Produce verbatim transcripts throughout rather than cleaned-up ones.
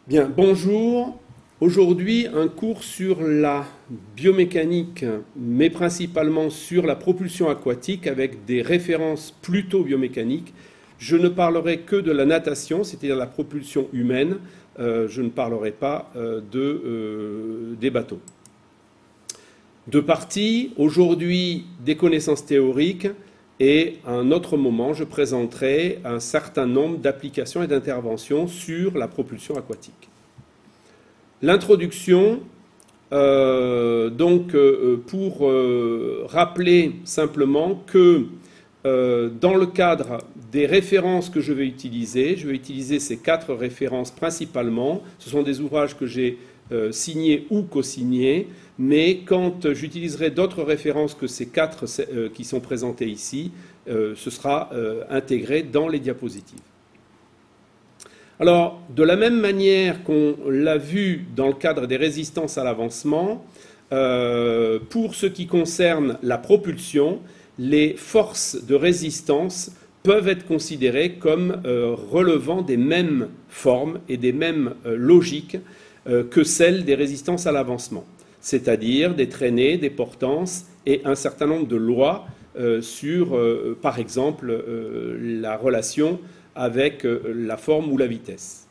Bien, bonjour. Aujourd'hui, un cours sur la biomécanique, mais principalement sur la propulsion aquatique avec des références plutôt biomécaniques. Je ne parlerai que de la natation, c'est-à-dire la propulsion humaine. Euh, je ne parlerai pas euh, de, euh, des bateaux. Deux parties. Aujourd'hui, des connaissances théoriques. Et à un autre moment, je présenterai un certain nombre d'applications et d'interventions sur la propulsion aquatique. L'introduction, euh, donc euh, pour euh, rappeler simplement que euh, dans le cadre des références que je vais utiliser, je vais utiliser ces quatre références principalement. Ce sont des ouvrages que j'ai euh, signés ou co-signés, mais quand j'utiliserai d'autres références que ces quatre euh, qui sont présentées ici, euh, ce sera euh, intégré dans les diapositives. Alors, de la même manière qu'on l'a vu dans le cadre des résistances à l'avancement, euh, pour ce qui concerne la propulsion, les forces de résistance peuvent être considérées comme euh, relevant des mêmes formes et des mêmes euh, logiques euh, que celles des résistances à l'avancement, c'est-à-dire des traînées, des portances et un certain nombre de lois euh, sur, euh, par exemple, euh, la relation avec euh, la forme ou la vitesse.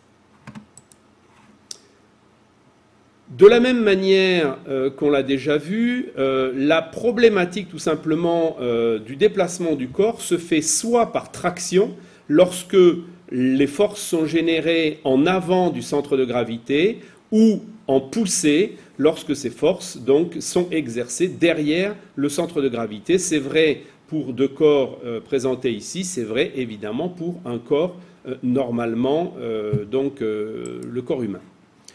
De la même manière euh, qu'on l'a déjà vu, euh, la problématique tout simplement euh, du déplacement du corps se fait soit par traction, lorsque les forces sont générées en avant du centre de gravité, ou en poussée, lorsque ces forces donc, sont exercées derrière le centre de gravité. C'est vrai pour deux corps euh, présentés ici, c'est vrai évidemment pour un corps euh, normalement, euh, donc euh, le corps humain.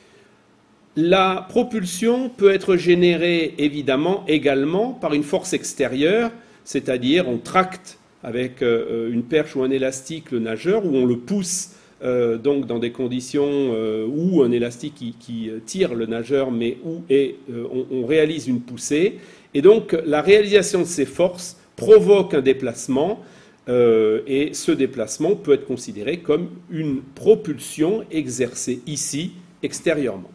La propulsion peut être générée évidemment également par une force extérieure, c'est-à-dire on tracte avec euh, une perche ou un élastique le nageur, ou on le pousse euh, donc dans des conditions euh, où un élastique qui, qui tire le nageur, mais où et, euh, on, on réalise une poussée. Et donc la réalisation de ces forces provoque un déplacement, euh, et ce déplacement peut être considéré comme une propulsion exercée ici extérieurement.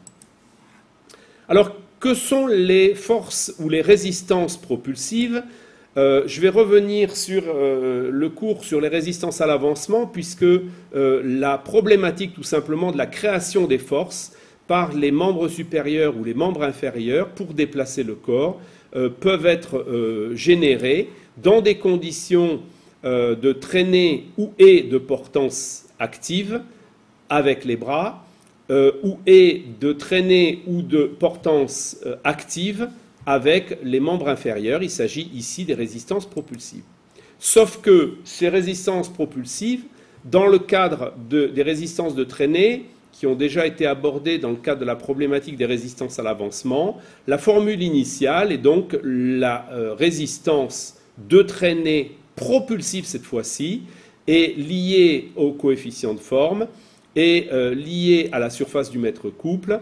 Alors, que sont les forces ou les résistances propulsives ? euh, Je vais revenir sur euh, le cours sur les résistances à l'avancement, puisque euh, la problématique tout simplement de la création des forces par les membres supérieurs ou les membres inférieurs pour déplacer le corps euh, peuvent être euh, générées dans des conditions euh, de traînée ou et de portance active avec les bras, euh, ou et de traînée ou de portance euh, active avec les membres inférieurs. Il s'agit ici des résistances propulsives. Sauf que ces résistances propulsives, dans le cadre de, des résistances de traînée, qui ont déjà été abordées dans le cadre de la problématique des résistances à l'avancement, la formule initiale est donc la euh, résistance de traînée propulsive cette fois-ci, est liée au coefficient de forme et euh, liée à la surface du mètre couple,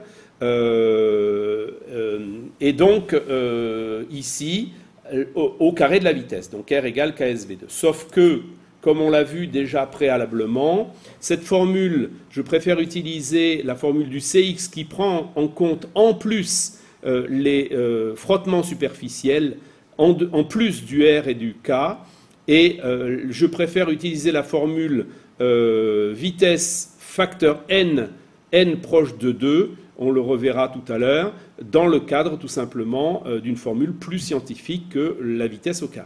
euh, euh, et donc euh, ici au, au carré de la vitesse, donc R égale K S V deux. Sauf que, comme on l'a vu déjà préalablement, cette formule, je préfère utiliser la formule du C X qui prend en compte en plus euh, les euh, frottements superficiels, en, de, en plus du R et du K, et euh, je préfère utiliser la formule euh, vitesse facteur N, N proche de deux, on le reverra tout à l'heure, dans le cadre tout simplement euh, d'une formule plus scientifique que la vitesse au carré.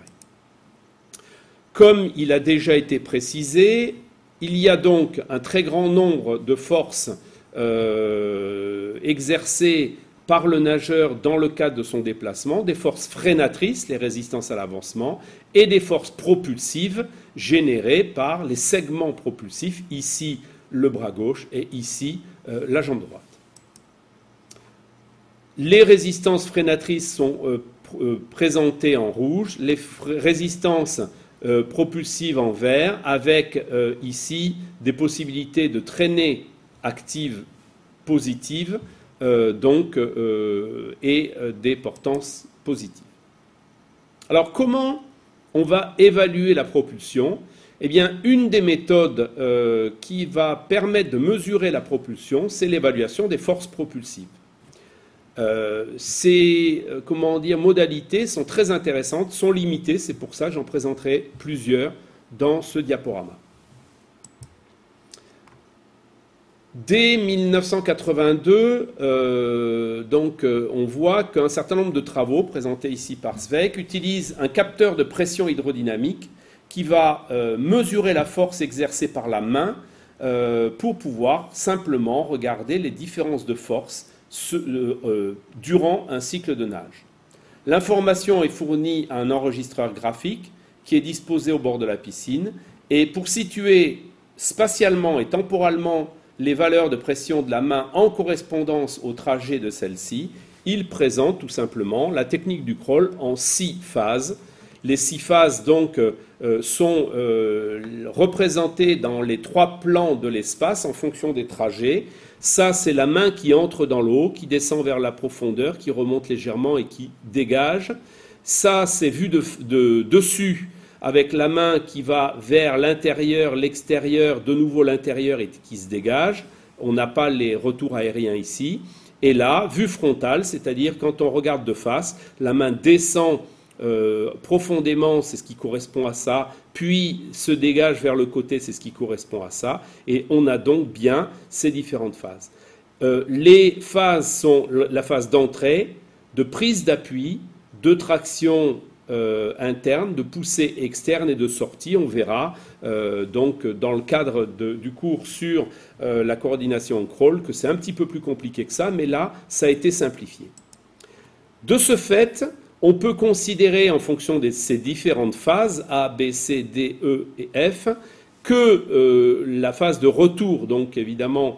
Comme il a déjà été précisé, il y a donc un très grand nombre de forces euh, exercées par le nageur dans le cadre de son déplacement, des forces freinatrices, les résistances à l'avancement, et des forces propulsives générées par les segments propulsifs, ici le bras gauche et ici euh, la jambe droite. Les résistances freinatrices sont euh, pr euh, présentées en rouge, les résistances euh, propulsives en vert, avec euh, ici des possibilités de traînée active positive, Euh, donc, euh, et euh, des portances positives. Alors, comment on va évaluer la propulsion ? Eh bien, une des méthodes euh, qui va permettre de mesurer la propulsion, c'est l'évaluation des forces propulsives. Euh, ces euh, comment dire, modalités sont très intéressantes, sont limitées, c'est pour ça que j'en présenterai plusieurs dans ce diaporama. Dès mille neuf cent quatre-vingt-deux, euh, donc, euh, on voit qu'un certain nombre de travaux, présentés ici par Zweig, utilisent un capteur de pression hydrodynamique qui va euh, mesurer la force exercée par la main euh, pour pouvoir simplement regarder les différences de force ce, euh, euh, durant un cycle de nage. L'information est fournie à un enregistreur graphique qui est disposé au bord de la piscine, et pour situer spatialement et temporellement les valeurs de pression de la main en correspondance au trajet de celle-ci, il présente tout simplement la technique du crawl en six phases. Les six phases donc euh, sont euh, représentées dans les trois plans de l'espace en fonction des trajets. Ça, c'est la main qui entre dans l'eau, qui descend vers la profondeur, qui remonte légèrement et qui dégage. Ça, c'est vu de, de dessus, avec la main qui va vers l'intérieur, l'extérieur, de nouveau l'intérieur et qui se dégage. On n'a pas les retours aériens ici. Et là, vue frontale, c'est-à-dire quand on regarde de face, la main descend euh, profondément, c'est ce qui correspond à ça, puis se dégage vers le côté, c'est ce qui correspond à ça. Et on a donc bien ces différentes phases. Euh, les phases sont la phase d'entrée, de prise d'appui, de traction Euh, interne, de poussée externe et de sortie. On verra euh, donc dans le cadre de, du cours sur euh, la coordination en crawl que c'est un petit peu plus compliqué que ça, mais là, ça a été simplifié. De ce fait, on peut considérer en fonction de ces différentes phases, A, B, C, D, E et F, que euh, la phase de retour, donc évidemment,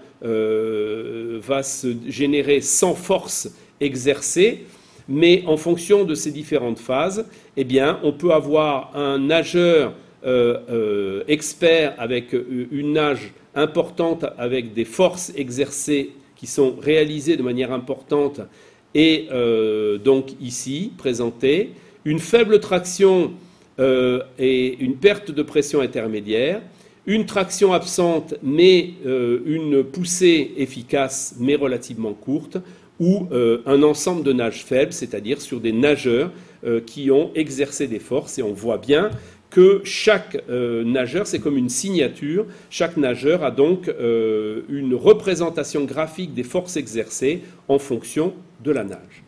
euh, va se générer sans force exercée. Mais en fonction de ces différentes phases, eh bien, on peut avoir un nageur euh, euh, expert avec une nage importante, avec des forces exercées qui sont réalisées de manière importante, et euh, donc ici, présenté, une faible traction euh, et une perte de pression intermédiaire, une traction absente, mais euh, une poussée efficace, mais relativement courte, ou euh, un ensemble de nages faibles, c'est-à-dire sur des nageurs euh, qui ont exercé des forces. Et on voit bien que chaque euh, nageur, c'est comme une signature, chaque nageur a donc euh, une représentation graphique des forces exercées en fonction de la nage.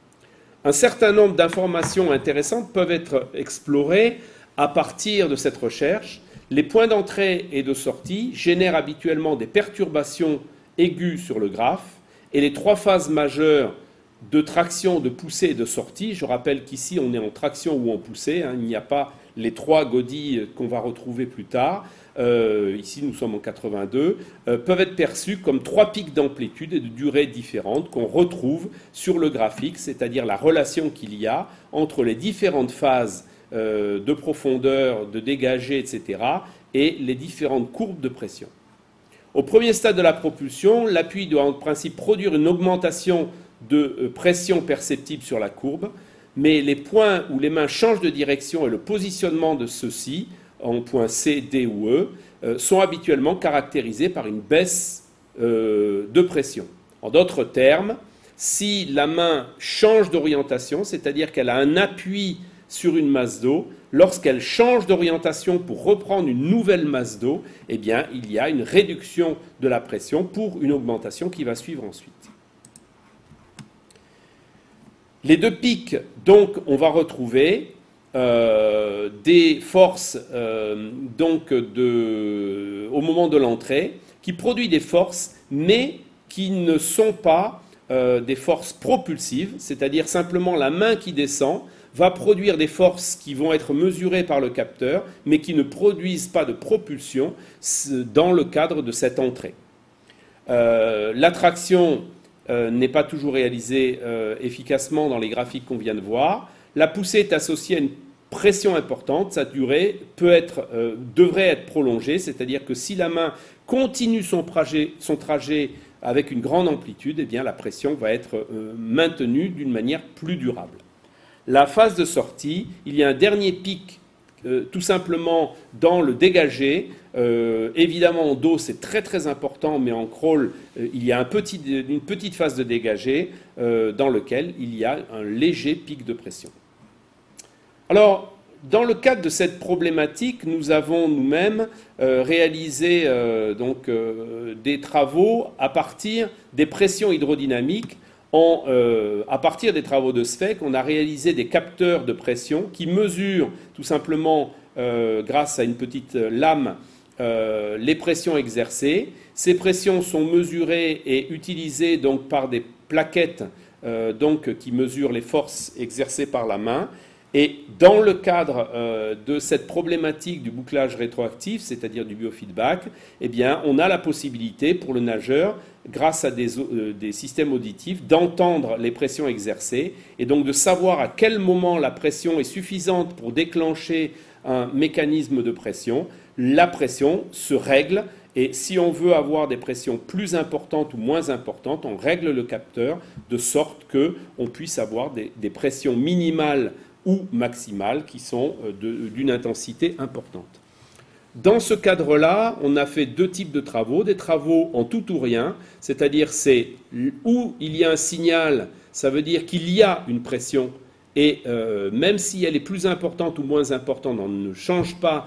Un certain nombre d'informations intéressantes peuvent être explorées à partir de cette recherche. Les points d'entrée et de sortie génèrent habituellement des perturbations aiguës sur le graphe, et les trois phases majeures de traction, de poussée et de sortie, je rappelle qu'ici on est en traction ou en poussée, hein, il n'y a pas les trois godilles qu'on va retrouver plus tard, euh, ici nous sommes en quatre-vingt-deux, euh, peuvent être perçus comme trois pics d'amplitude et de durée différentes qu'on retrouve sur le graphique, c'est-à-dire la relation qu'il y a entre les différentes phases euh, de profondeur, de dégagé, et cetera, et les différentes courbes de pression. Au premier stade de la propulsion, l'appui doit en principe produire une augmentation de pression perceptible sur la courbe, mais les points où les mains changent de direction et le positionnement de ceux-ci, en points C, D ou E, sont habituellement caractérisés par une baisse de pression. En d'autres termes, si la main change d'orientation, c'est-à-dire qu'elle a un appui sur une masse d'eau, lorsqu'elle change d'orientation pour reprendre une nouvelle masse d'eau, eh bien, il y a une réduction de la pression pour une augmentation qui va suivre ensuite. Les deux pics, donc, on va retrouver euh, des forces euh, donc de, au moment de l'entrée qui produisent des forces, mais qui ne sont pas euh, des forces propulsives, c'est-à-dire simplement la main qui descend va produire des forces qui vont être mesurées par le capteur, mais qui ne produisent pas de propulsion dans le cadre de cette entrée. Euh, l'attraction euh, n'est pas toujours réalisée euh, efficacement dans les graphiques qu'on vient de voir. La poussée est associée à une pression importante. Sa durée peut être, euh, devrait être prolongée, c'est-à-dire que si la main continue son trajet, son trajet avec une grande amplitude, eh bien, la pression va être euh, maintenue d'une manière plus durable. La phase de sortie, il y a un dernier pic euh, tout simplement dans le dégagé. Euh, évidemment, en dos, c'est très très important, mais en crawl, euh, il y a un petit, une petite phase de dégagé euh, dans lequel il y a un léger pic de pression. Alors, dans le cadre de cette problématique, nous avons nous-mêmes euh, réalisé euh, donc, euh, des travaux à partir des pressions hydrodynamiques. En, euh, à partir des travaux de S F E C, on a réalisé des capteurs de pression qui mesurent tout simplement, euh, grâce à une petite lame, euh, les pressions exercées. Ces pressions sont mesurées et utilisées donc, par des plaquettes euh, donc, qui mesurent les forces exercées par la main. Et dans le cadre euh, de cette problématique du bouclage rétroactif, c'est-à-dire du biofeedback, eh bien, on a la possibilité pour le nageur, grâce à des, euh, des systèmes auditifs, d'entendre les pressions exercées et donc de savoir à quel moment la pression est suffisante pour déclencher un mécanisme de pression. La pression se règle et si on veut avoir des pressions plus importantes ou moins importantes, on règle le capteur de sorte qu'on puisse avoir des, des pressions minimales ou maximales qui sont d'une intensité importante. Dans ce cadre-là, on a fait deux types de travaux, des travaux en tout ou rien, c'est-à-dire c'est où il y a un signal, ça veut dire qu'il y a une pression, et euh, même si elle est plus importante ou moins importante, on ne change pas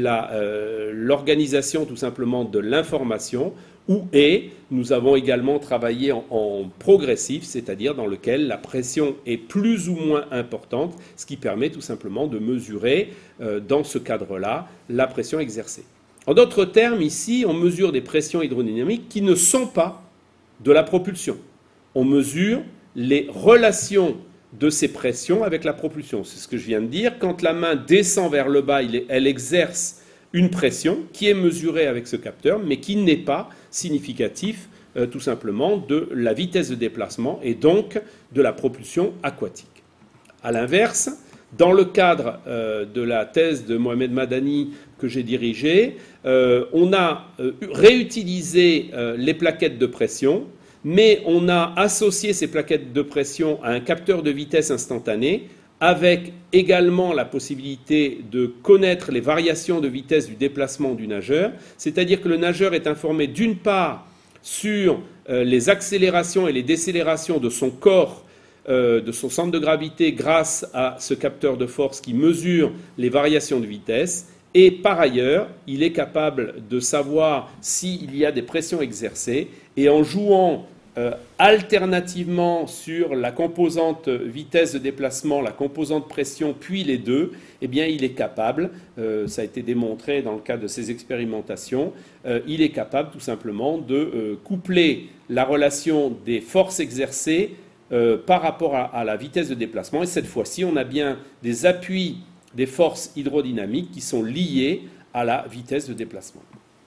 l'organisation euh, tout simplement de l'information, ou et nous avons également travaillé en, en progressif, c'est-à-dire dans lequel la pression est plus ou moins importante, ce qui permet tout simplement de mesurer euh, dans ce cadre-là la pression exercée. En d'autres termes, ici, on mesure des pressions hydrodynamiques qui ne sont pas de la propulsion. On mesure les relations de ces pressions avec la propulsion. C'est ce que je viens de dire. Quand la main descend vers le bas, elle exerce une pression qui est mesurée avec ce capteur, mais qui n'est pas significatif euh, tout simplement de la vitesse de déplacement et donc de la propulsion aquatique. A l'inverse, dans le cadre euh, de la thèse de Mohamed Madani que j'ai dirigée, euh, on a euh, réutilisé euh, les plaquettes de pression, mais on a associé ces plaquettes de pression à un capteur de vitesse instantané avec également la possibilité de connaître les variations de vitesse du déplacement du nageur, c'est-à-dire que le nageur est informé d'une part sur euh, les accélérations et les décélérations de son corps, euh, de son centre de gravité grâce à ce capteur de force qui mesure les variations de vitesse, et par ailleurs, il est capable de savoir s'il y a des pressions exercées, et en jouant Euh, alternativement sur la composante vitesse de déplacement, la composante pression, puis les deux, eh bien, il est capable, euh, ça a été démontré dans le cadre de ces expérimentations, euh, il est capable tout simplement de euh, coupler la relation des forces exercées euh, par rapport à, à la vitesse de déplacement. Et cette fois-ci, on a bien des appuis des forces hydrodynamiques qui sont liés à la vitesse de déplacement.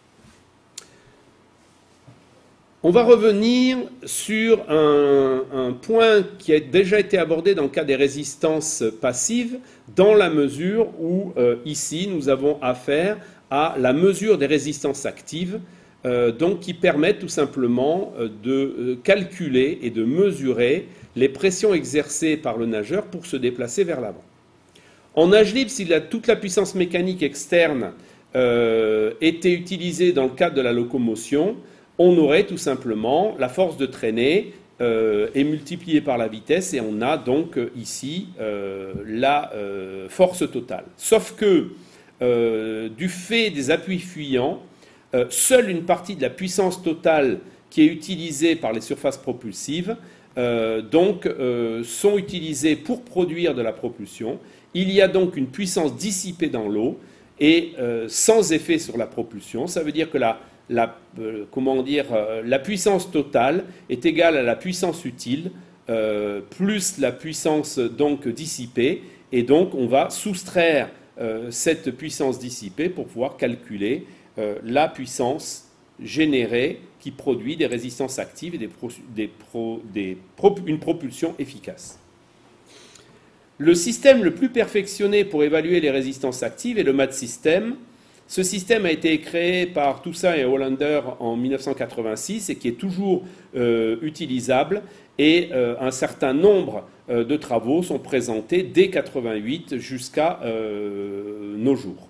On va revenir sur un, un point qui a déjà été abordé dans le cas des résistances passives, dans la mesure où, euh, ici, nous avons affaire à la mesure des résistances actives, euh, donc qui permettent tout simplement euh, de euh, calculer et de mesurer les pressions exercées par le nageur pour se déplacer vers l'avant. En nage libre, si la, toute la puissance mécanique externe euh, était utilisée dans le cadre de la locomotion, on aurait tout simplement la force de traînée euh, est multipliée par la vitesse et on a donc euh, ici euh, la euh, force totale. Sauf que euh, du fait des appuis fuyants, euh, seule une partie de la puissance totale qui est utilisée par les surfaces propulsives euh, donc, euh, sont utilisées pour produire de la propulsion. Il y a donc une puissance dissipée dans l'eau et euh, sans effet sur la propulsion. Ça veut dire que la La, euh, comment dire, euh, la puissance totale est égale à la puissance utile euh, plus la puissance donc dissipée, et donc on va soustraire euh, cette puissance dissipée pour pouvoir calculer euh, la puissance générée qui produit des résistances actives et des pro, des pro, des pro, une propulsion efficace. Le système le plus perfectionné pour évaluer les résistances actives est le M A T système. Ce système a été créé par Toussaint et Hollander en mille neuf cent quatre-vingt-six et qui est toujours euh, utilisable. Et euh, un certain nombre euh, de travaux sont présentés dès mille neuf cent quatre-vingt-huit jusqu'à euh, nos jours.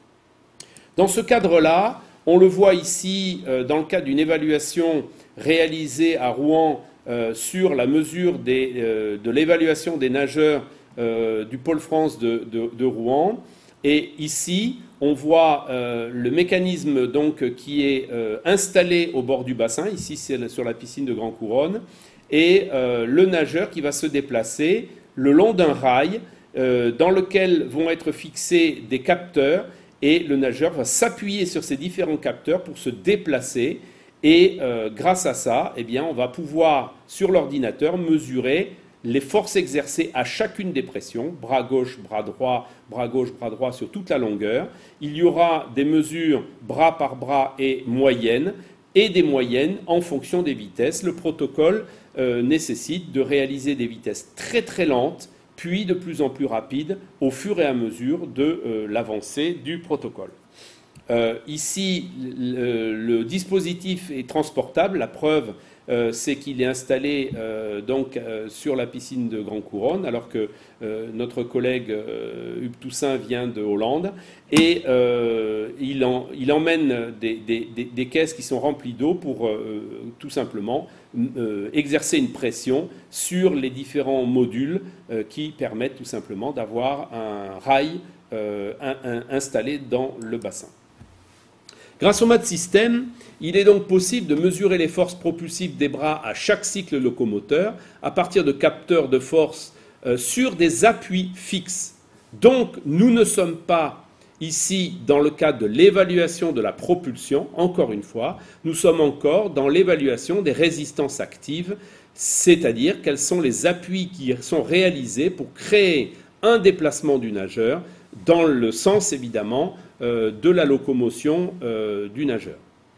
Dans ce cadre-là, on le voit ici euh, dans le cadre d'une évaluation réalisée à Rouen euh, sur la mesure des, euh, de l'évaluation des nageurs euh, du Pôle France de, de, de Rouen. Et ici, on voit euh, le mécanisme donc, qui est euh, installé au bord du bassin. Ici, c'est sur la piscine de Grand Couronne. Et euh, le nageur qui va se déplacer le long d'un rail euh, dans lequel vont être fixés des capteurs. Et le nageur va s'appuyer sur ces différents capteurs pour se déplacer. Et euh, grâce à ça, eh bien, on va pouvoir, sur l'ordinateur, mesurer les forces exercées à chacune des pressions, bras gauche, bras droit, bras gauche, bras droit sur toute la longueur. Il y aura des mesures bras par bras et moyennes, et des moyennes en fonction des vitesses. Le protocole euh, nécessite de réaliser des vitesses très très lentes, puis de plus en plus rapides au fur et à mesure de euh, l'avancée du protocole. Euh, ici, le, le dispositif est transportable. La preuve, euh, c'est qu'il est installé euh, donc, euh, sur la piscine de Grand Couronne, alors que euh, notre collègue euh, Hugues Toussaint vient de Hollande. Et euh, il, en, il emmène des, des, des, des caisses qui sont remplies d'eau pour euh, tout simplement euh, exercer une pression sur les différents modules euh, qui permettent tout simplement d'avoir un rail euh, un, un, installé dans le bassin. Grâce au M A D système, il est donc possible de mesurer les forces propulsives des bras à chaque cycle locomoteur à partir de capteurs de force euh, sur des appuis fixes. Donc, nous ne sommes pas ici dans le cadre de l'évaluation de la propulsion, encore une fois, nous sommes encore dans l'évaluation des résistances actives, c'est-à-dire quels sont les appuis qui sont réalisés pour créer un déplacement du nageur dans le sens, évidemment, euh, de la locomotion euh, du nageur.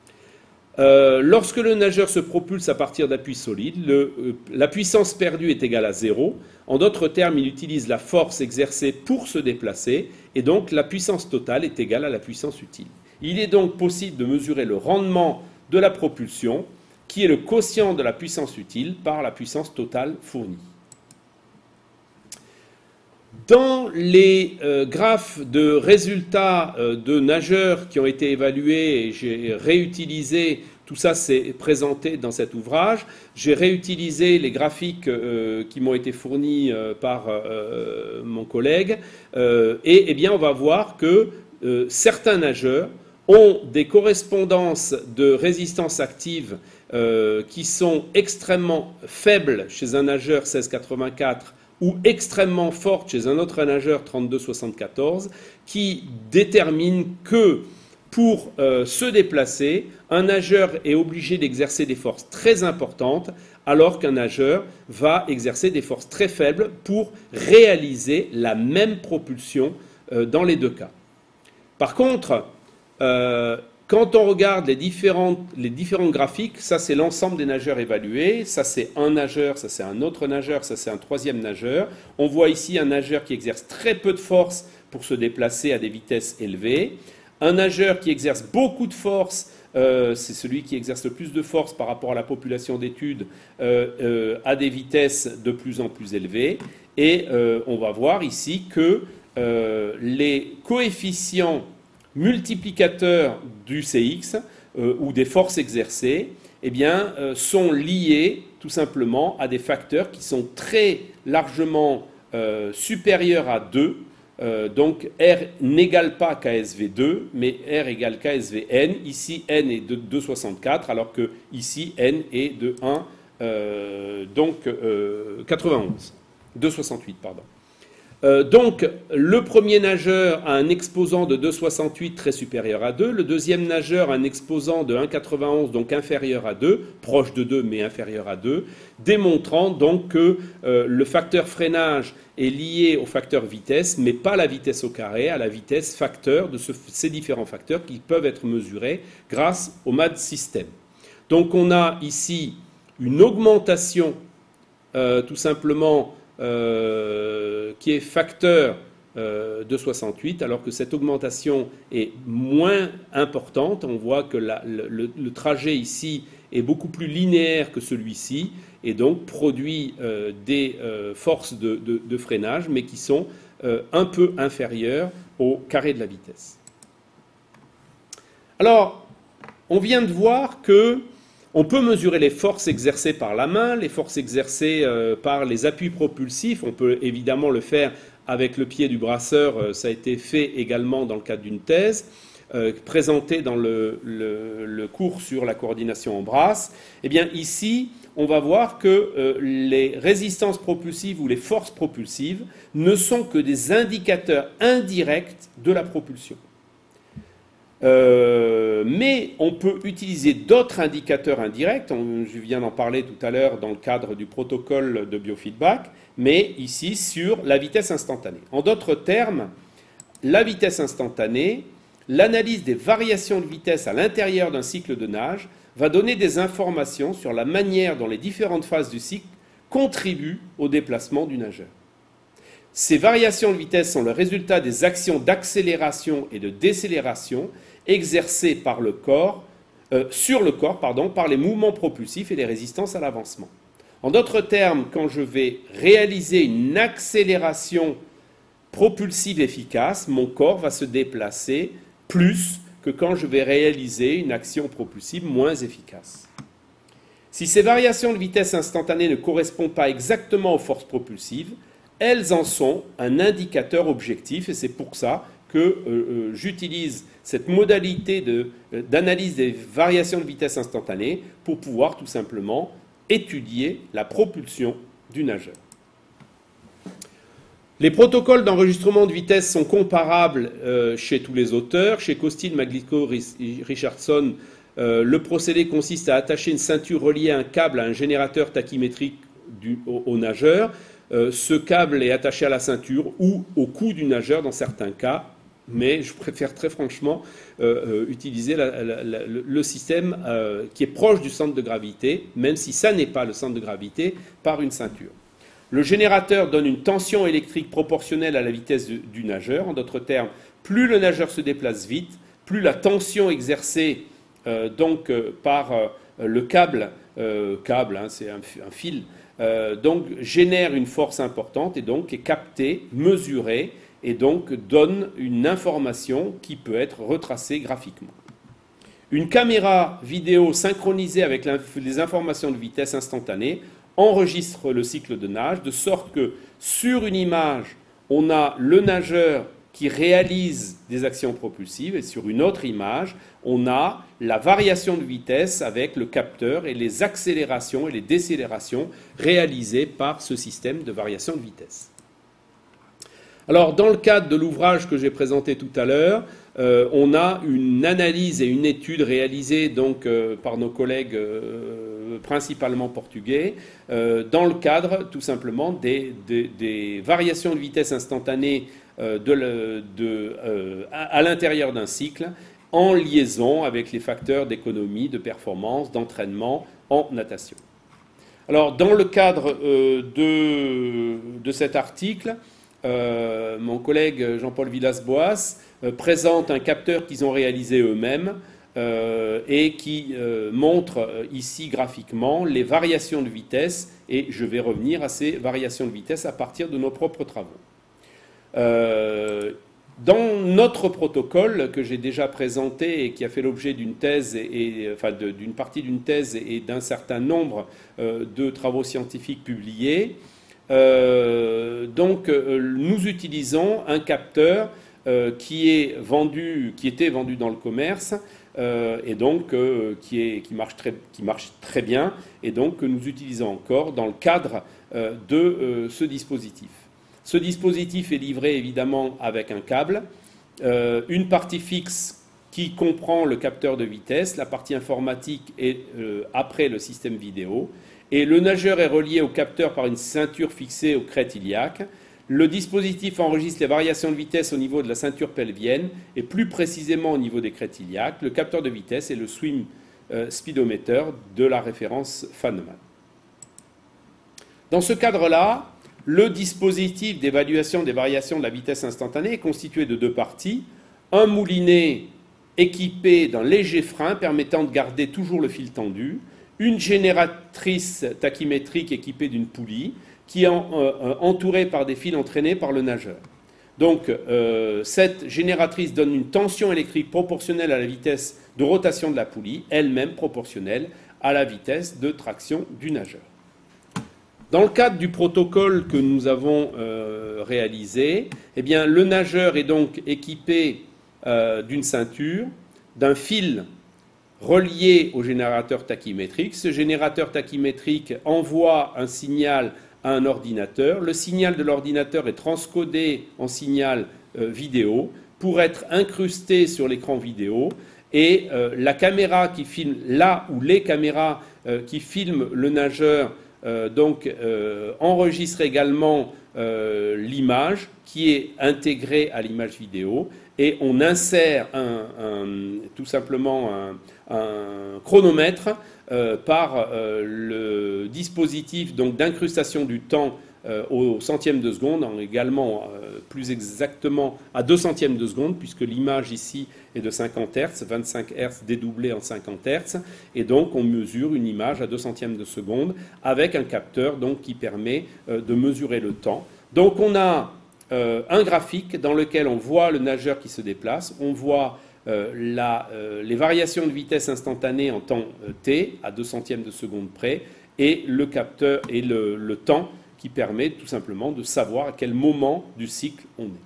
Euh, lorsque le nageur se propulse à partir d'appuis solides, le, euh, la puissance perdue est égale à zéro. En d'autres termes, il utilise la force exercée pour se déplacer, et donc la puissance totale est égale à la puissance utile. Il est donc possible de mesurer le rendement de la propulsion, qui est le quotient de la puissance utile par la puissance totale fournie. Dans les euh, graphes de résultats euh, de nageurs qui ont été évalués, et j'ai réutilisé, tout ça c'est présenté dans cet ouvrage, j'ai réutilisé les graphiques euh, qui m'ont été fournis euh, par euh, mon collègue, euh, et eh bien on va voir que euh, certains nageurs ont des correspondances de résistance active euh, qui sont extrêmement faibles chez un nageur seize quatre-vingt-quatre ou extrêmement forte chez un autre nageur trente-deux soixante-quatorze, qui détermine que pour euh, se déplacer, un nageur est obligé d'exercer des forces très importantes, alors qu'un nageur va exercer des forces très faibles pour réaliser la même propulsion euh, dans les deux cas. Par contre, euh, quand on regarde les différents, les différents graphiques, ça c'est l'ensemble des nageurs évalués, ça c'est un nageur, ça c'est un autre nageur, ça c'est un troisième nageur. On voit ici un nageur qui exerce très peu de force pour se déplacer à des vitesses élevées. Un nageur qui exerce beaucoup de force, euh, c'est celui qui exerce le plus de force par rapport à la population d'études, euh, euh, à des vitesses de plus en plus élevées. Et euh, on va voir ici que euh, les coefficients multiplicateurs du C X euh, ou des forces exercées eh bien, euh, sont liés tout simplement à des facteurs qui sont très largement euh, supérieurs à deux. Euh, donc R n'égale pas K S V deux, mais R égale K S V N. Ici, N est de deux virgule soixante-quatre, alors que ici, N est de un, euh, donc euh, quatre-vingt-onze. deux virgule soixante-huit, pardon. Euh, donc, le premier nageur a un exposant de deux virgule soixante-huit très supérieur à deux, le deuxième nageur a un exposant de un virgule quatre-vingt-onze, donc inférieur à deux, proche de deux mais inférieur à deux, démontrant donc que euh, le facteur freinage est lié au facteur vitesse, mais pas la vitesse au carré, à la vitesse facteur de ce, ces différents facteurs qui peuvent être mesurés grâce au M A D système. Donc, on a ici une augmentation euh, tout simplement Euh, qui est facteur euh, de soixante-huit, alors que cette augmentation est moins importante. On voit que la, le, le trajet ici est beaucoup plus linéaire que celui-ci, et donc produit euh, des euh, forces de, de, de freinage, mais qui sont euh, un peu inférieures au carré de la vitesse. Alors, on vient de voir que on peut mesurer les forces exercées par la main, les forces exercées euh, par les appuis propulsifs. On peut évidemment le faire avec le pied du brasseur. Euh, ça a été fait également dans le cadre d'une thèse euh, présentée dans le, le, le cours sur la coordination en brasse. Eh bien, ici, on va voir que euh, les résistances propulsives ou les forces propulsives ne sont que des indicateurs indirects de la propulsion. Euh, mais on peut utiliser d'autres indicateurs indirects, on, je viens d'en parler tout à l'heure dans le cadre du protocole de biofeedback, mais ici sur la vitesse instantanée. En d'autres termes, la vitesse instantanée, l'analyse des variations de vitesse à l'intérieur d'un cycle de nage va donner des informations sur la manière dont les différentes phases du cycle contribuent au déplacement du nageur. Ces variations de vitesse sont le résultat des actions d'accélération et de décélération exercées par le corps, euh, sur le corps pardon, par les mouvements propulsifs et les résistances à l'avancement. En d'autres termes, quand je vais réaliser une accélération propulsive efficace, mon corps va se déplacer plus que quand je vais réaliser une action propulsive moins efficace. Si ces variations de vitesse instantanées ne correspondent pas exactement aux forces propulsives, elles en sont un indicateur objectif, et c'est pour ça que euh, euh, j'utilise cette modalité de, euh, d'analyse des variations de vitesse instantanées pour pouvoir tout simplement étudier la propulsion du nageur. Les protocoles d'enregistrement de vitesse sont comparables euh, chez tous les auteurs. Chez Costin, Maglico, Richardson, euh, le procédé consiste à attacher une ceinture reliée à un câble à un générateur tachymétrique du, au, au nageur. Euh, ce câble est attaché à la ceinture ou au cou du nageur dans certains cas, mais je préfère très franchement euh, euh, utiliser la, la, la, le système euh, qui est proche du centre de gravité, même si ça n'est pas le centre de gravité, par une ceinture. Le générateur donne une tension électrique proportionnelle à la vitesse du, du nageur. En d'autres termes, plus le nageur se déplace vite, plus la tension exercée euh, donc, euh, par euh, le câble, euh, câble hein, c'est un, un fil, euh, donc génère une force importante et donc est captée, mesurée, et donc donne une information qui peut être retracée graphiquement. Une caméra vidéo synchronisée avec les informations de vitesse instantanée enregistre le cycle de nage, de sorte que sur une image, on a le nageur qui réalise des actions propulsives et sur une autre image, on a la variation de vitesse avec le capteur et les accélérations et les décélérations réalisées par ce système de variation de vitesse. Alors, dans le cadre de l'ouvrage que j'ai présenté tout à l'heure, euh, on a une analyse et une étude réalisée donc, euh, par nos collègues euh, principalement portugais, euh, dans le cadre tout simplement des, des, des variations de vitesse instantanées euh, de le, de, euh, à, à l'intérieur d'un cycle, en liaison avec les facteurs d'économie, de performance, d'entraînement en natation. Alors, dans le cadre euh, de, de cet article, Euh, mon collègue Jean-Paul Villas-Boas euh, présente un capteur qu'ils ont réalisé eux-mêmes euh, et qui euh, montre euh, ici graphiquement les variations de vitesse, et je vais revenir à ces variations de vitesse à partir de nos propres travaux. Euh, dans notre protocole que j'ai déjà présenté et qui a fait l'objet d'une thèse, et, et, enfin de, d'une partie d'une thèse et d'un certain nombre euh, de travaux scientifiques publiés, Euh, donc, euh, nous utilisons un capteur euh, qui est vendu, qui était vendu dans le commerce euh, et donc euh, qui, est, qui, marche très, qui marche très bien, et donc que nous utilisons encore dans le cadre euh, de euh, ce dispositif. Ce dispositif est livré évidemment avec un câble, euh, une partie fixe qui comprend le capteur de vitesse, la partie informatique est euh, après le système vidéo. Et le nageur est relié au capteur par une ceinture fixée au crête iliaque. Le dispositif enregistre les variations de vitesse au niveau de la ceinture pelvienne et plus précisément au niveau des crêtes iliaques. Le capteur de vitesse est le swim euh, speedometer de la référence Feynman. Dans ce cadre-là, le dispositif d'évaluation des variations de la vitesse instantanée est constitué de deux parties. Un moulinet équipé d'un léger frein permettant de garder toujours le fil tendu, une génératrice tachymétrique équipée d'une poulie qui est en, euh, entourée par des fils entraînés par le nageur. Donc, euh, cette génératrice donne une tension électrique proportionnelle à la vitesse de rotation de la poulie, elle-même proportionnelle à la vitesse de traction du nageur. Dans le cadre du protocole que nous avons euh, réalisé, eh bien, le nageur est donc équipé euh, d'une ceinture, d'un fil relié au générateur tachymétrique. Ce générateur tachymétrique envoie un signal à un ordinateur. Le signal de l'ordinateur est transcodé en signal euh, vidéo pour être incrusté sur l'écran vidéo. Et euh, la caméra qui filme, là où les caméras euh, qui filment le nageur euh, donc, euh, enregistrent également euh, l'image qui est intégrée à l'image vidéo. Et on insère un, un, tout simplement un, un chronomètre euh, par euh, le dispositif donc, d'incrustation du temps euh, au centième de seconde, en également euh, plus exactement à deux centièmes de seconde, puisque l'image ici est de cinquante hertz, vingt-cinq hertz dédoublé en cinquante hertz, et donc on mesure une image à deux centièmes de seconde avec un capteur donc, qui permet euh, de mesurer le temps. Donc on a euh, un graphique dans lequel on voit le nageur qui se déplace, on voit euh, la, euh, les variations de vitesse instantanées en temps euh, t, à deux centièmes de seconde près, et le capteur et le, le temps qui permet tout simplement de savoir à quel moment du cycle on est.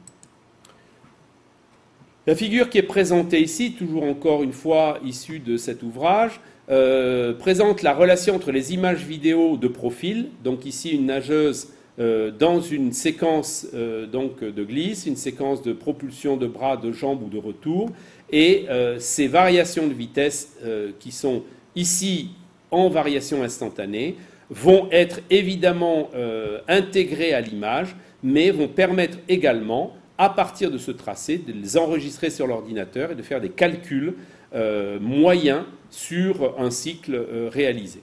La figure qui est présentée ici, toujours encore une fois issue de cet ouvrage, euh, présente la relation entre les images vidéo de profil, donc ici une nageuse euh, dans une séquence euh, donc de glisse, une séquence de propulsion de bras, de jambes ou de retour, et euh, ces variations de vitesse euh, qui sont ici en variation instantanée, vont être évidemment euh, intégrés à l'image, mais vont permettre également, à partir de ce tracé, de les enregistrer sur l'ordinateur et de faire des calculs euh, moyens sur un cycle euh, réalisé.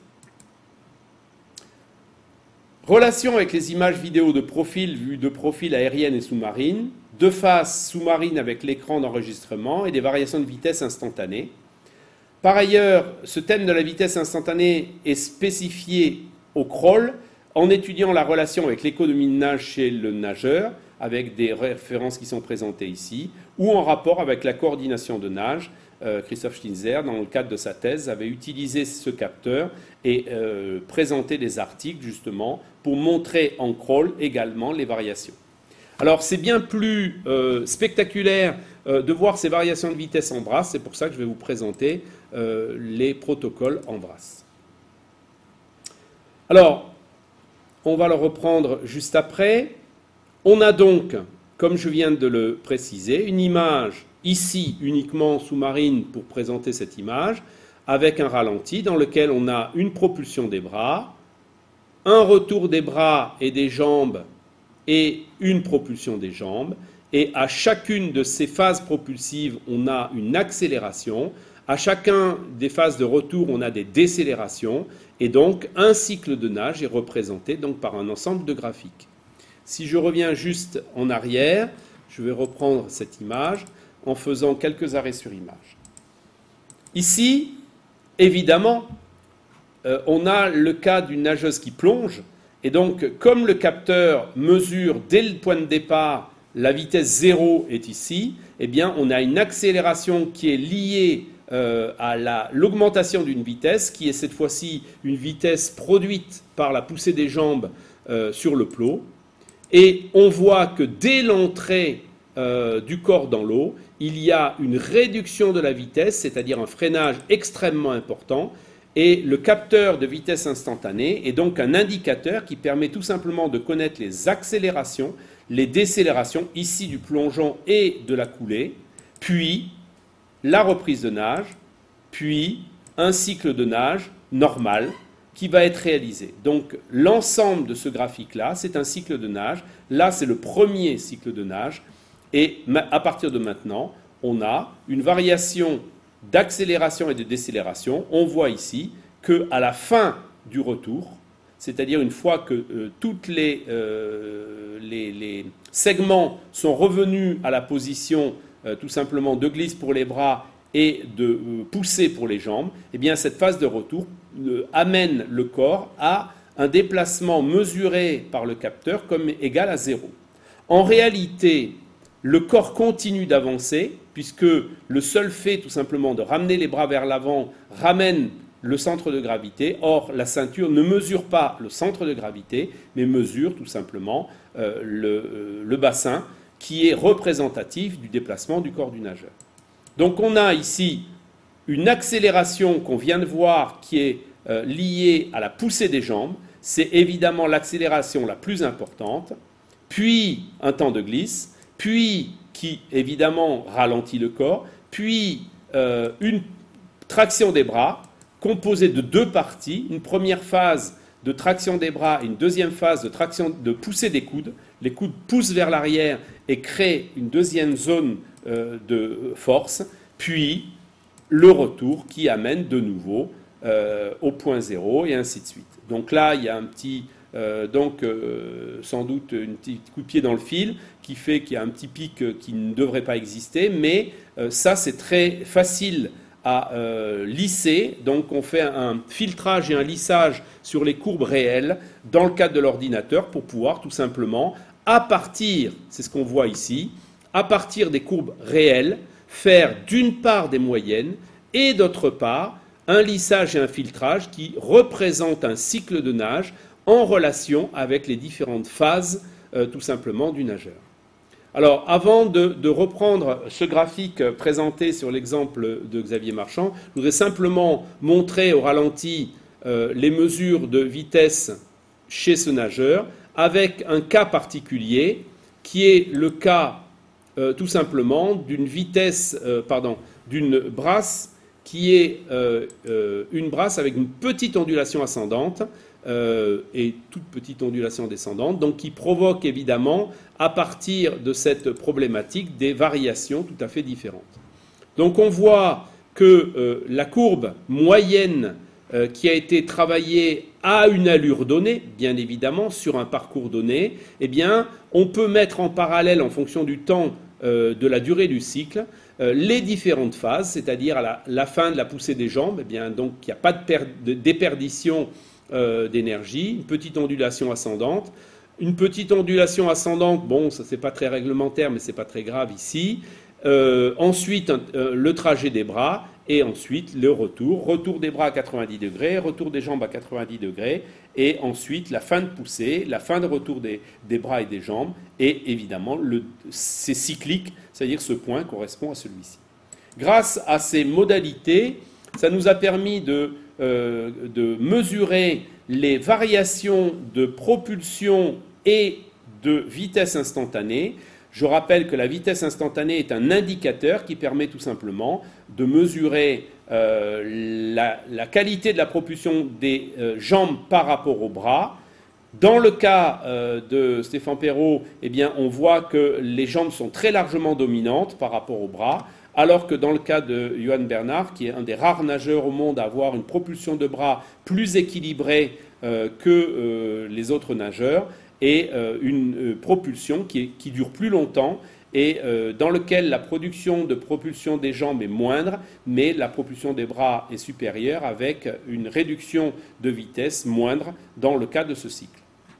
Relation avec les images vidéo de profil, vues de profil aérienne et sous-marine, de face sous-marine avec l'écran d'enregistrement et des variations de vitesse instantanées. Par ailleurs, ce thème de la vitesse instantanée est spécifié au crawl en étudiant la relation avec l'économie de nage chez le nageur, avec des références qui sont présentées ici, ou en rapport avec la coordination de nage. Euh, Christophe Schlieser, dans le cadre de sa thèse, avait utilisé ce capteur et euh, présenté des articles justement pour montrer en crawl également les variations. Alors c'est bien plus euh, spectaculaire euh, de voir ces variations de vitesse en brasse, c'est pour ça que je vais vous présenter euh, les protocoles en brasse. Alors, on va le reprendre juste après. On a donc, comme je viens de le préciser, une image ici uniquement sous-marine pour présenter cette image, avec un ralenti dans lequel on a une propulsion des bras, un retour des bras et des jambes et une propulsion des jambes. Et à chacune de ces phases propulsives, on a une accélération. À chacun des phases de retour, on a des décélérations. Et donc, un cycle de nage est représenté donc, par un ensemble de graphiques. Si je reviens juste en arrière, je vais reprendre cette image en faisant quelques arrêts sur image. Ici, évidemment, euh, on a le cas d'une nageuse qui plonge. Et donc, comme le capteur mesure dès le point de départ, la vitesse zéro est ici, eh bien, on a une accélération qui est liée euh, à la, l'augmentation d'une vitesse, qui est cette fois-ci une vitesse produite par la poussée des jambes euh, sur le plot. Et on voit que dès l'entrée euh, du corps dans l'eau, il y a une réduction de la vitesse, c'est-à-dire un freinage extrêmement important. Et le capteur de vitesse instantanée est donc un indicateur qui permet tout simplement de connaître les accélérations, les décélérations, ici du plongeon et de la coulée, puis la reprise de nage, puis un cycle de nage normal qui va être réalisé. Donc l'ensemble de ce graphique-là, c'est un cycle de nage. Là, c'est le premier cycle de nage. Et à partir de maintenant, on a une variation d'accélération et de décélération. On voit ici qu'à la fin du retour, c'est-à-dire une fois que euh, tous les, euh, les, les segments sont revenus à la position euh, tout simplement de glisse pour les bras et de euh, pousser pour les jambes, eh bien cette phase de retour euh, amène le corps à un déplacement mesuré par le capteur comme égal à zéro. En réalité, le corps continue d'avancer, puisque le seul fait tout simplement de ramener les bras vers l'avant ramène le centre de gravité. Or, la ceinture ne mesure pas le centre de gravité, mais mesure tout simplement euh, le, euh, le bassin, qui est représentatif du déplacement du corps du nageur. Donc on a ici une accélération qu'on vient de voir qui est euh, liée à la poussée des jambes. C'est évidemment l'accélération la plus importante, puis un temps de glisse, puis qui évidemment ralentit le corps, puis euh, une traction des bras composée de deux parties, une première phase de traction des bras et une deuxième phase de, traction, de poussée des coudes. Les coudes poussent vers l'arrière et créent une deuxième zone euh, de force, puis le retour qui amène de nouveau euh, au point zéro et ainsi de suite. Donc là, il y a un petit, euh, donc euh, sans doute un petit coup de pied dans le fil qui fait qu'il y a un petit pic qui ne devrait pas exister, mais euh, ça c'est très facile à euh, lisser. Donc on fait un filtrage et un lissage sur les courbes réelles dans le cadre de l'ordinateur pour pouvoir tout simplement, à partir, c'est ce qu'on voit ici, à partir des courbes réelles, faire d'une part des moyennes et d'autre part un lissage et un filtrage qui représentent un cycle de nage en relation avec les différentes phases euh, tout simplement du nageur. Alors, avant de, de reprendre ce graphique présenté sur l'exemple de Xavier Marchand, je voudrais simplement montrer au ralenti euh, les mesures de vitesse chez ce nageur, avec un cas particulier qui est le cas euh, tout simplement d'une vitesse, euh, pardon, d'une brasse qui est euh, euh, une brasse avec une petite ondulation ascendante euh, et toute petite ondulation descendante, donc qui provoque évidemment à partir de cette problématique des variations tout à fait différentes. Donc on voit que euh, la courbe moyenne euh, qui a été travaillée à une allure donnée, bien évidemment, sur un parcours donné, eh bien, on peut mettre en parallèle, en fonction du temps euh, de la durée du cycle, euh, les différentes phases, c'est-à-dire à la, la fin de la poussée des jambes, eh bien, donc il n'y a pas de, per- de déperdition euh, d'énergie, une petite ondulation ascendante. Une petite ondulation ascendante, bon, ça c'est pas très réglementaire, mais c'est pas très grave ici. Euh, ensuite, euh, le trajet des bras, et ensuite le retour. Retour des bras à quatre-vingt-dix degrés, retour des jambes à quatre-vingt-dix degrés, et ensuite la fin de poussée, la fin de retour des, des bras et des jambes, et évidemment, le, c'est cyclique, c'est-à-dire ce point correspond à celui-ci. Grâce à ces modalités, ça nous a permis de, euh, de mesurer les variations de propulsion et de vitesse instantanée. Je rappelle que la vitesse instantanée est un indicateur qui permet tout simplement de mesurer euh, la, la qualité de la propulsion des euh, jambes par rapport aux bras. Dans le cas euh, de Stéphane Perrault, eh bien, on voit que les jambes sont très largement dominantes par rapport aux bras, alors que dans le cas de Johan Bernhard, qui est un des rares nageurs au monde à avoir une propulsion de bras plus équilibrée euh, que euh, les autres nageurs, et euh, une euh, propulsion qui, est, qui dure plus longtemps et euh, dans lequel la production de propulsion des jambes est moindre, mais la propulsion des bras est supérieure avec une réduction de vitesse moindre dans le cas de ce cycle.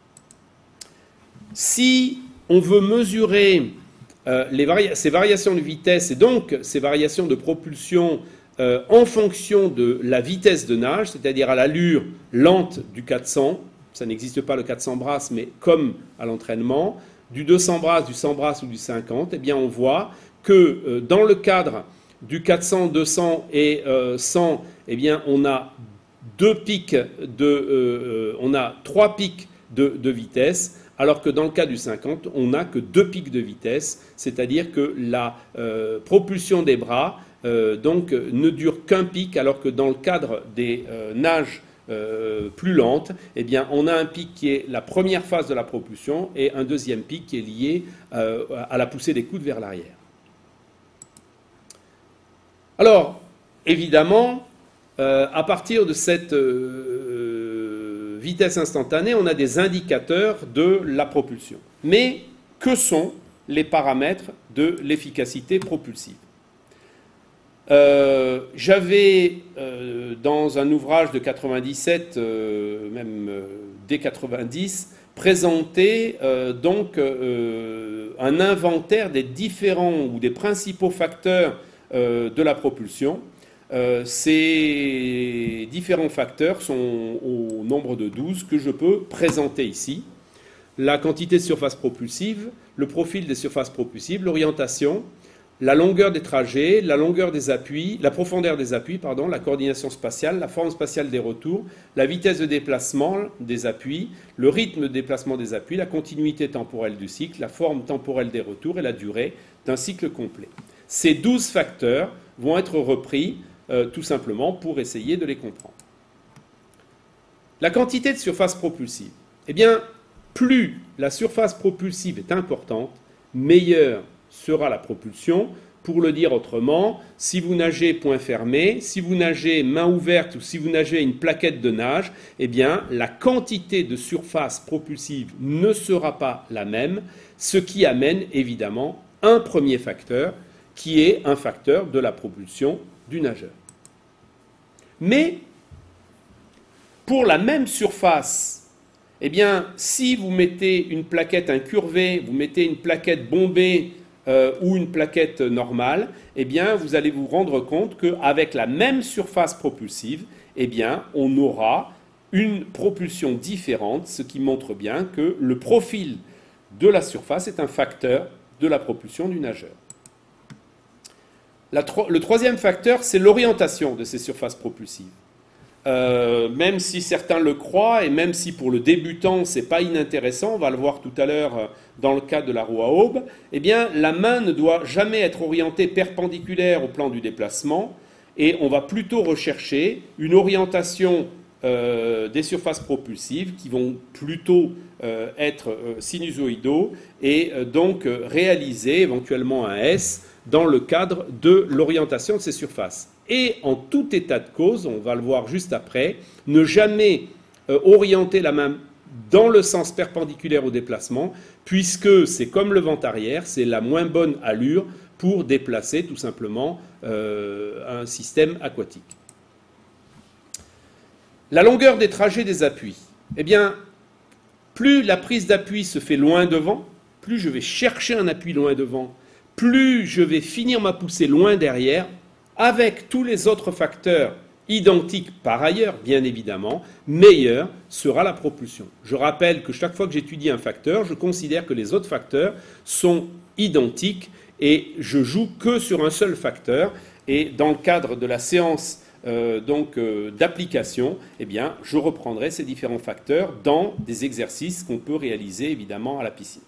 Si on veut mesurer euh, les vari- ces variations de vitesse et donc ces variations de propulsion euh, en fonction de la vitesse de nage, c'est-à-dire à l'allure lente du quatre cents, ça n'existe pas le quatre cents brasses, mais comme à l'entraînement, du deux cents brasses, du cent brasses ou du cinquante, eh bien on voit que euh, dans le cadre du quatre cents, deux cents et euh, cent, eh bien on a deux pics de, euh, on a trois pics de, de vitesse, alors que dans le cas du cinquante, on n'a que deux pics de vitesse, c'est-à-dire que la euh, propulsion des bras euh, donc, ne dure qu'un pic, alors que dans le cadre des euh, nages Euh, plus lente, eh bien, on a un pic qui est la première phase de la propulsion et un deuxième pic qui est lié euh, à la poussée des coudes vers l'arrière. Alors, évidemment, euh, à partir de cette euh, vitesse instantanée, on a des indicateurs de la propulsion. Mais que sont les paramètres de l'efficacité propulsive ? Euh, j'avais, euh, dans un ouvrage de quatre-vingt-dix-sept, euh, même euh, dès quatre-vingt-dix, présenter euh, donc euh, un inventaire des différents ou des principaux facteurs euh, de la propulsion. Euh, ces différents facteurs sont au nombre de douze que je peux présenter ici. La quantité de surface propulsive, le profil des surfaces propulsives, l'orientation, la longueur des trajets, la longueur des appuis, la profondeur des appuis, pardon, la coordination spatiale, la forme spatiale des retours, la vitesse de déplacement des appuis, le rythme de déplacement des appuis, la continuité temporelle du cycle, la forme temporelle des retours et la durée d'un cycle complet. Ces douze facteurs vont être repris euh, tout simplement pour essayer de les comprendre. La quantité de surface propulsive. Eh bien, plus la surface propulsive est importante, meilleure sera la propulsion. Pour le dire autrement, si vous nagez point fermé, si vous nagez main ouverte ou si vous nagez une plaquette de nage, eh bien, la quantité de surface propulsive ne sera pas la même, ce qui amène évidemment un premier facteur, qui est un facteur de la propulsion du nageur. Mais, pour la même surface, eh bien, si vous mettez une plaquette incurvée, vous mettez une plaquette bombée euh, ou une plaquette normale, eh bien, vous allez vous rendre compte qu'avec la même surface propulsive, eh bien, on aura une propulsion différente, ce qui montre bien que le profil de la surface est un facteur de la propulsion du nageur. La tro- le troisième facteur, c'est l'orientation de ces surfaces propulsives. Euh, même si certains le croient, et même si pour le débutant ce n'est pas inintéressant, on va le voir tout à l'heure dans le cas de la roue à aube, eh bien la main ne doit jamais être orientée perpendiculaire au plan du déplacement, et on va plutôt rechercher une orientation euh, des surfaces propulsives qui vont plutôt euh, être euh, sinusoïdaux et euh, donc euh, réaliser éventuellement un S dans le cadre de l'orientation de ces surfaces. Et en tout état de cause, on va le voir juste après, ne jamais euh, orienter la main dans le sens perpendiculaire au déplacement, puisque c'est comme le vent arrière, c'est la moins bonne allure pour déplacer tout simplement euh, un système aquatique. La longueur des trajets des appuis. Eh bien, plus la prise d'appui se fait loin devant, plus je vais chercher un appui loin devant, plus je vais finir ma poussée loin derrière, avec tous les autres facteurs identiques par ailleurs, bien évidemment, meilleure sera la propulsion. Je rappelle que chaque fois que j'étudie un facteur, je considère que les autres facteurs sont identiques et je joue que sur un seul facteur. Et dans le cadre de la séance euh, donc, euh, d'application, eh bien, je reprendrai ces différents facteurs dans des exercices qu'on peut réaliser évidemment à la piscine.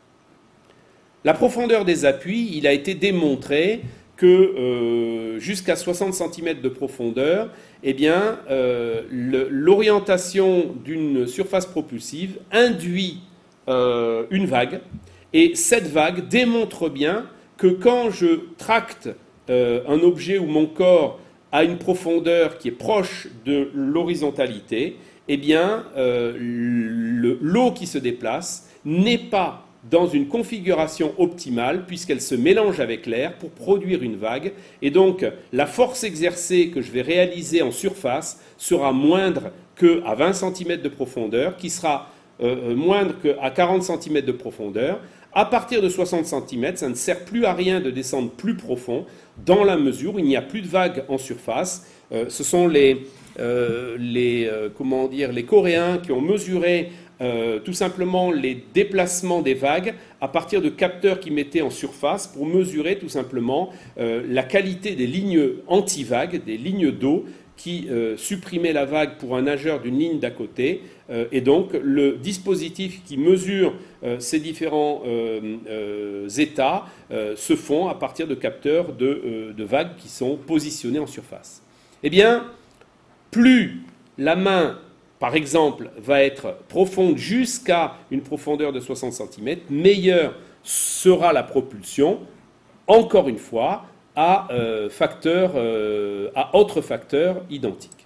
La profondeur des appuis, il a été démontré que euh, jusqu'à soixante centimètres de profondeur, eh bien, euh, le, l'orientation d'une surface propulsive induit euh, une vague, et cette vague démontre bien que quand je tracte euh, un objet ou mon corps à une profondeur qui est proche de l'horizontalité, eh bien, euh, le, l'eau qui se déplace n'est pas dans une configuration optimale puisqu'elle se mélange avec l'air pour produire une vague. Et donc, la force exercée que je vais réaliser en surface sera moindre qu'à vingt centimètres de profondeur, qui sera euh, moindre qu'à quarante centimètres de profondeur. À partir de soixante centimètres, ça ne sert plus à rien de descendre plus profond, dans la mesure où il n'y a plus de vagues en surface. Euh, ce sont les, euh, les, euh, comment dire, les Coréens qui ont mesuré Euh, tout simplement les déplacements des vagues à partir de capteurs qu'ils mettaient en surface pour mesurer tout simplement euh, la qualité des lignes anti-vagues, des lignes d'eau qui euh, supprimaient la vague pour un nageur d'une ligne d'à côté. Euh, et donc le dispositif qui mesure euh, ces différents euh, euh, états euh, se font à partir de capteurs de, euh, de vagues qui sont positionnés en surface. Eh bien, plus la main par exemple, va être profonde jusqu'à une profondeur de soixante centimètres, meilleure sera la propulsion, encore une fois, à, euh, facteurs, euh, à autres facteurs identiques.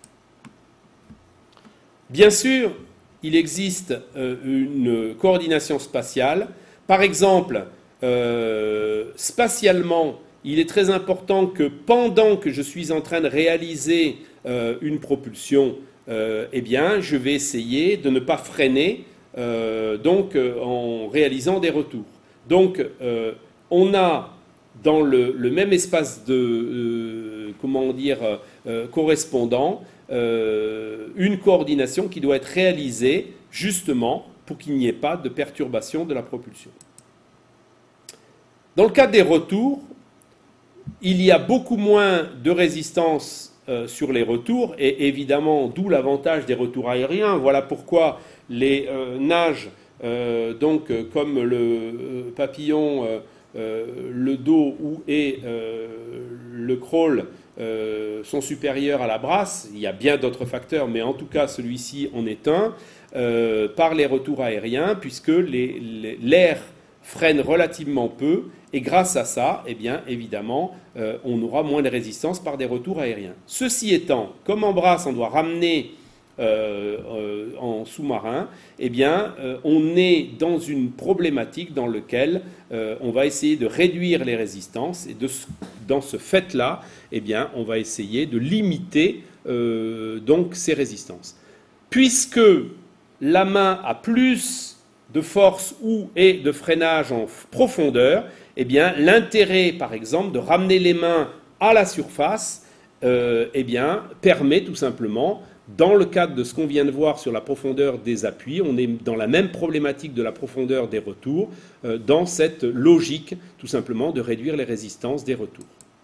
Bien sûr, il existe euh, une coordination spatiale. Par exemple, euh, spatialement, il est très important que pendant que je suis en train de réaliser euh, une propulsion, Euh, eh bien, je vais essayer de ne pas freiner euh, donc euh, en réalisant des retours. Donc euh, on a dans le, le même espace de euh, comment dire euh, correspondant euh, une coordination qui doit être réalisée justement pour qu'il n'y ait pas de perturbation de la propulsion. Dans le cas des retours, il y a beaucoup moins de résistance euh, sur les retours, et évidemment, d'où l'avantage des retours aériens. Voilà pourquoi les euh, nages, euh, donc, euh, comme le euh, papillon, euh, euh, le dos ou, et euh, le crawl euh, sont supérieurs à la brasse. Il y a bien d'autres facteurs, mais en tout cas, celui-ci en est un, euh, par les retours aériens, puisque les, les, l'air freine relativement peu, et grâce à ça, eh bien, évidemment, euh, on aura moins de résistance par des retours aériens. Ceci étant, comme en brasse, on doit ramener euh, euh, en sous-marin, eh bien, euh, on est dans une problématique dans laquelle euh, on va essayer de réduire les résistances, et de ce, dans ce fait-là, eh bien, on va essayer de limiter euh, donc ces résistances. Puisque la main a plus de force ou et de freinage en profondeur, eh bien, l'intérêt, par exemple, de ramener les mains à la surface, euh, eh bien, permet tout simplement, dans le cadre de ce qu'on vient de voir sur la profondeur des appuis, on est dans la même problématique de la profondeur des retours, euh, dans cette logique, tout simplement, de réduire les résistances des retours.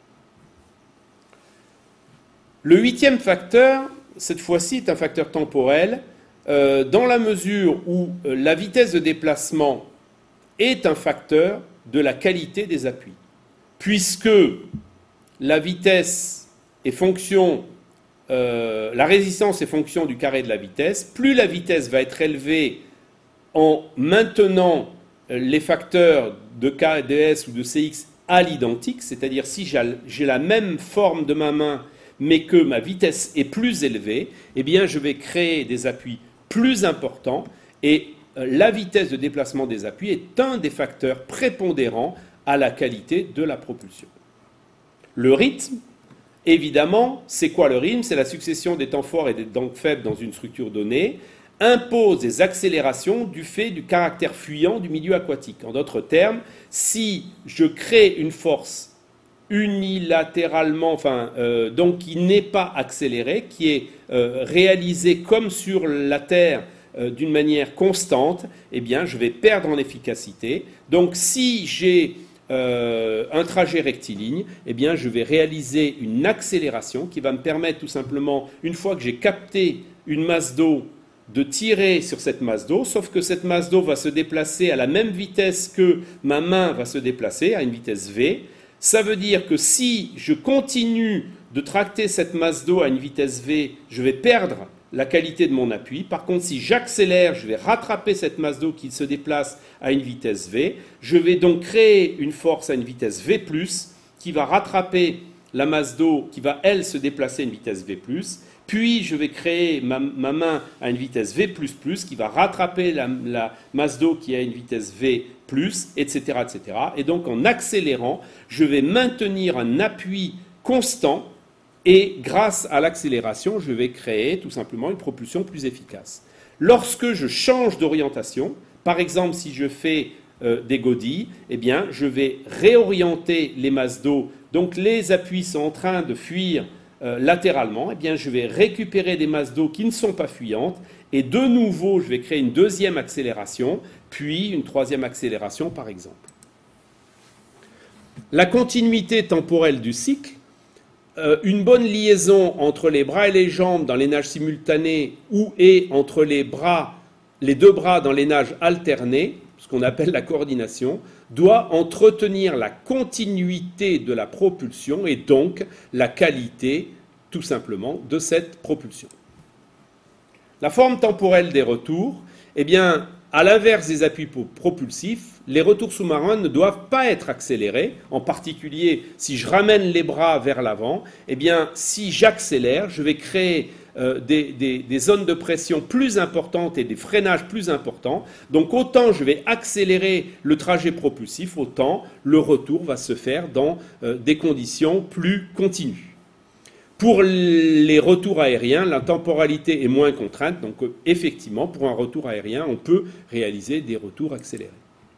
Le huitième facteur, cette fois-ci, est un facteur temporel, euh, dans la mesure où euh, la vitesse de déplacement est un facteur de la qualité des appuis, puisque la vitesse est fonction, euh, la résistance est fonction du carré de la vitesse. Plus la vitesse va être élevée en maintenant les facteurs de K, de S ou de C X à l'identique, c'est-à-dire si j'ai la même forme de ma main, mais que ma vitesse est plus élevée, eh bien je vais créer des appuis plus importants, et la vitesse de déplacement des appuis est un des facteurs prépondérants à la qualité de la propulsion. Le rythme, évidemment, c'est quoi le rythme? C'est la succession des temps forts et des temps faibles dans une structure donnée, impose des accélérations du fait du caractère fuyant du milieu aquatique. En d'autres termes, si je crée une force unilatéralement, enfin, euh, donc qui n'est pas accélérée, qui est euh, réalisée comme sur la Terre, d'une manière constante, eh bien, je vais perdre en efficacité. Donc, si j'ai euh, un trajet rectiligne, eh bien, je vais réaliser une accélération qui va me permettre tout simplement, une fois que j'ai capté une masse d'eau, de tirer sur cette masse d'eau, sauf que cette masse d'eau va se déplacer à la même vitesse que ma main va se déplacer, à une vitesse V. Ça veut dire que si je continue de tracter cette masse d'eau à une vitesse V, je vais perdre la qualité de mon appui. Par contre, si j'accélère, je vais rattraper cette masse d'eau qui se déplace à une vitesse V. Je vais donc créer une force à une vitesse V plus, qui va rattraper la masse d'eau qui va, elle, se déplacer à une vitesse V plus. Puis, je vais créer ma, ma main à une vitesse V plus plus, qui va rattraper la, la masse d'eau qui est à une vitesse V plus, et cetera, et cetera. Et donc, en accélérant, je vais maintenir un appui constant. Et grâce à l'accélération, je vais créer tout simplement une propulsion plus efficace. Lorsque je change d'orientation, par exemple si je fais euh, des godilles, eh bien, je vais réorienter les masses d'eau. Donc les appuis sont en train de fuir euh, latéralement, eh bien, je vais récupérer des masses d'eau qui ne sont pas fuyantes, et de nouveau, je vais créer une deuxième accélération, puis une troisième accélération, par exemple. La continuité temporelle du cycle, une bonne liaison entre les bras et les jambes dans les nages simultanées ou et entre les bras, les deux bras dans les nages alternées, ce qu'on appelle la coordination, doit entretenir la continuité de la propulsion et donc la qualité, tout simplement, de cette propulsion. La forme temporelle des retours, eh bien, à l'inverse des appuis propulsifs, les retours sous-marins ne doivent pas être accélérés, en particulier si je ramène les bras vers l'avant, eh bien, si j'accélère, je vais créer euh, des, des, des zones de pression plus importantes et des freinages plus importants. Donc autant je vais accélérer le trajet propulsif, autant le retour va se faire dans euh, des conditions plus continues. Pour les retours aériens, la temporalité est moins contrainte, donc effectivement, pour un retour aérien, on peut réaliser des retours accélérés.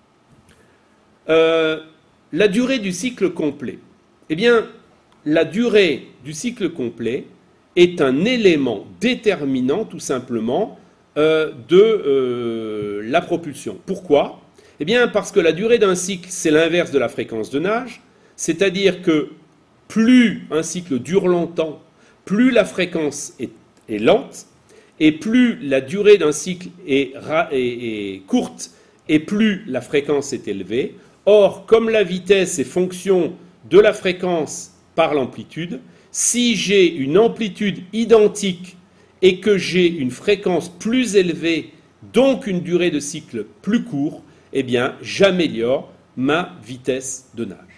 Euh, la durée du cycle complet. Eh bien, la durée du cycle complet est un élément déterminant, tout simplement, euh, de euh, la propulsion. Pourquoi ? Eh bien, parce que la durée d'un cycle, c'est l'inverse de la fréquence de nage, c'est-à-dire que plus un cycle dure longtemps, plus la fréquence est, est lente, et plus la durée d'un cycle est, est, est courte, et plus la fréquence est élevée. Or, comme la vitesse est fonction de la fréquence par l'amplitude, si j'ai une amplitude identique et que j'ai une fréquence plus élevée, donc une durée de cycle plus courte, eh bien, j'améliore ma vitesse de nage.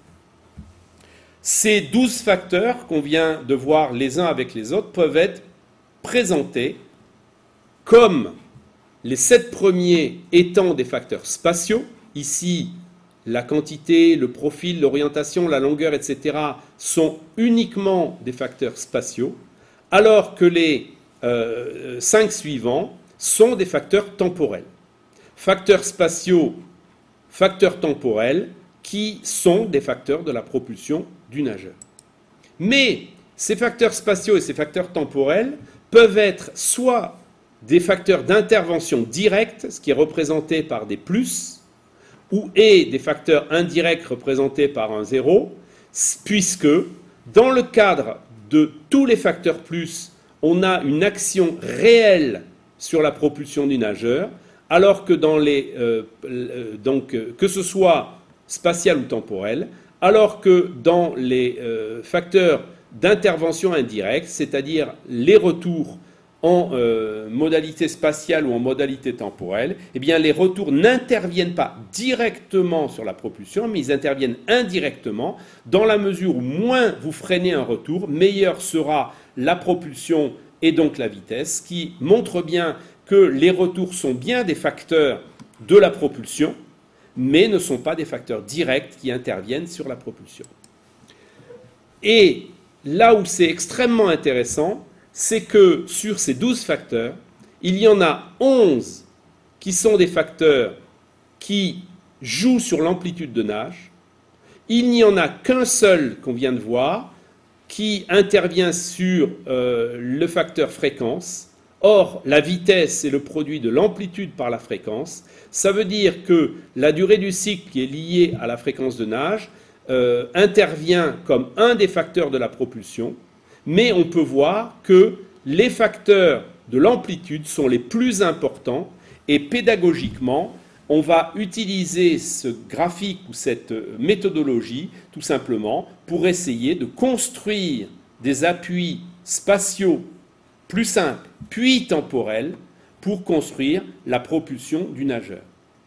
Ces douze facteurs qu'on vient de voir les uns avec les autres peuvent être présentés comme les sept premiers étant des facteurs spatiaux. Ici, la quantité, le profil, l'orientation, la longueur, et cetera sont uniquement des facteurs spatiaux, alors que les euh, cinq suivants sont des facteurs temporels. Facteurs spatiaux, facteurs temporels, qui sont des facteurs de la propulsion du nageur. Mais ces facteurs spatiaux et ces facteurs temporels peuvent être soit des facteurs d'intervention directe, ce qui est représenté par des plus, ou et des facteurs indirects représentés par un zéro, puisque dans le cadre de tous les facteurs plus, on a une action réelle sur la propulsion du nageur, alors que dans les euh, donc que ce soit spatial ou temporel, alors que dans les euh, facteurs d'intervention indirecte, c'est-à-dire les retours en euh, modalité spatiale ou en modalité temporelle, eh bien les retours n'interviennent pas directement sur la propulsion, mais ils interviennent indirectement, dans la mesure où moins vous freinez un retour, meilleure sera la propulsion et donc la vitesse, ce qui montre bien que les retours sont bien des facteurs de la propulsion, mais ne sont pas des facteurs directs qui interviennent sur la propulsion. Et là où c'est extrêmement intéressant, c'est que sur ces douze facteurs, il y en a onze qui sont des facteurs qui jouent sur l'amplitude de nage. Il n'y en a qu'un seul qu'on vient de voir qui intervient sur euh, le facteur fréquence. Or, la vitesse est le produit de l'amplitude par la fréquence. Ça veut dire que la durée du cycle qui est liée à la fréquence de nage euh, intervient comme un des facteurs de la propulsion, mais on peut voir que les facteurs de l'amplitude sont les plus importants et pédagogiquement, on va utiliser ce graphique ou cette méthodologie tout simplement pour essayer de construire des appuis spatiaux plus simples, puis temporels, pour construire la propulsion du nageur.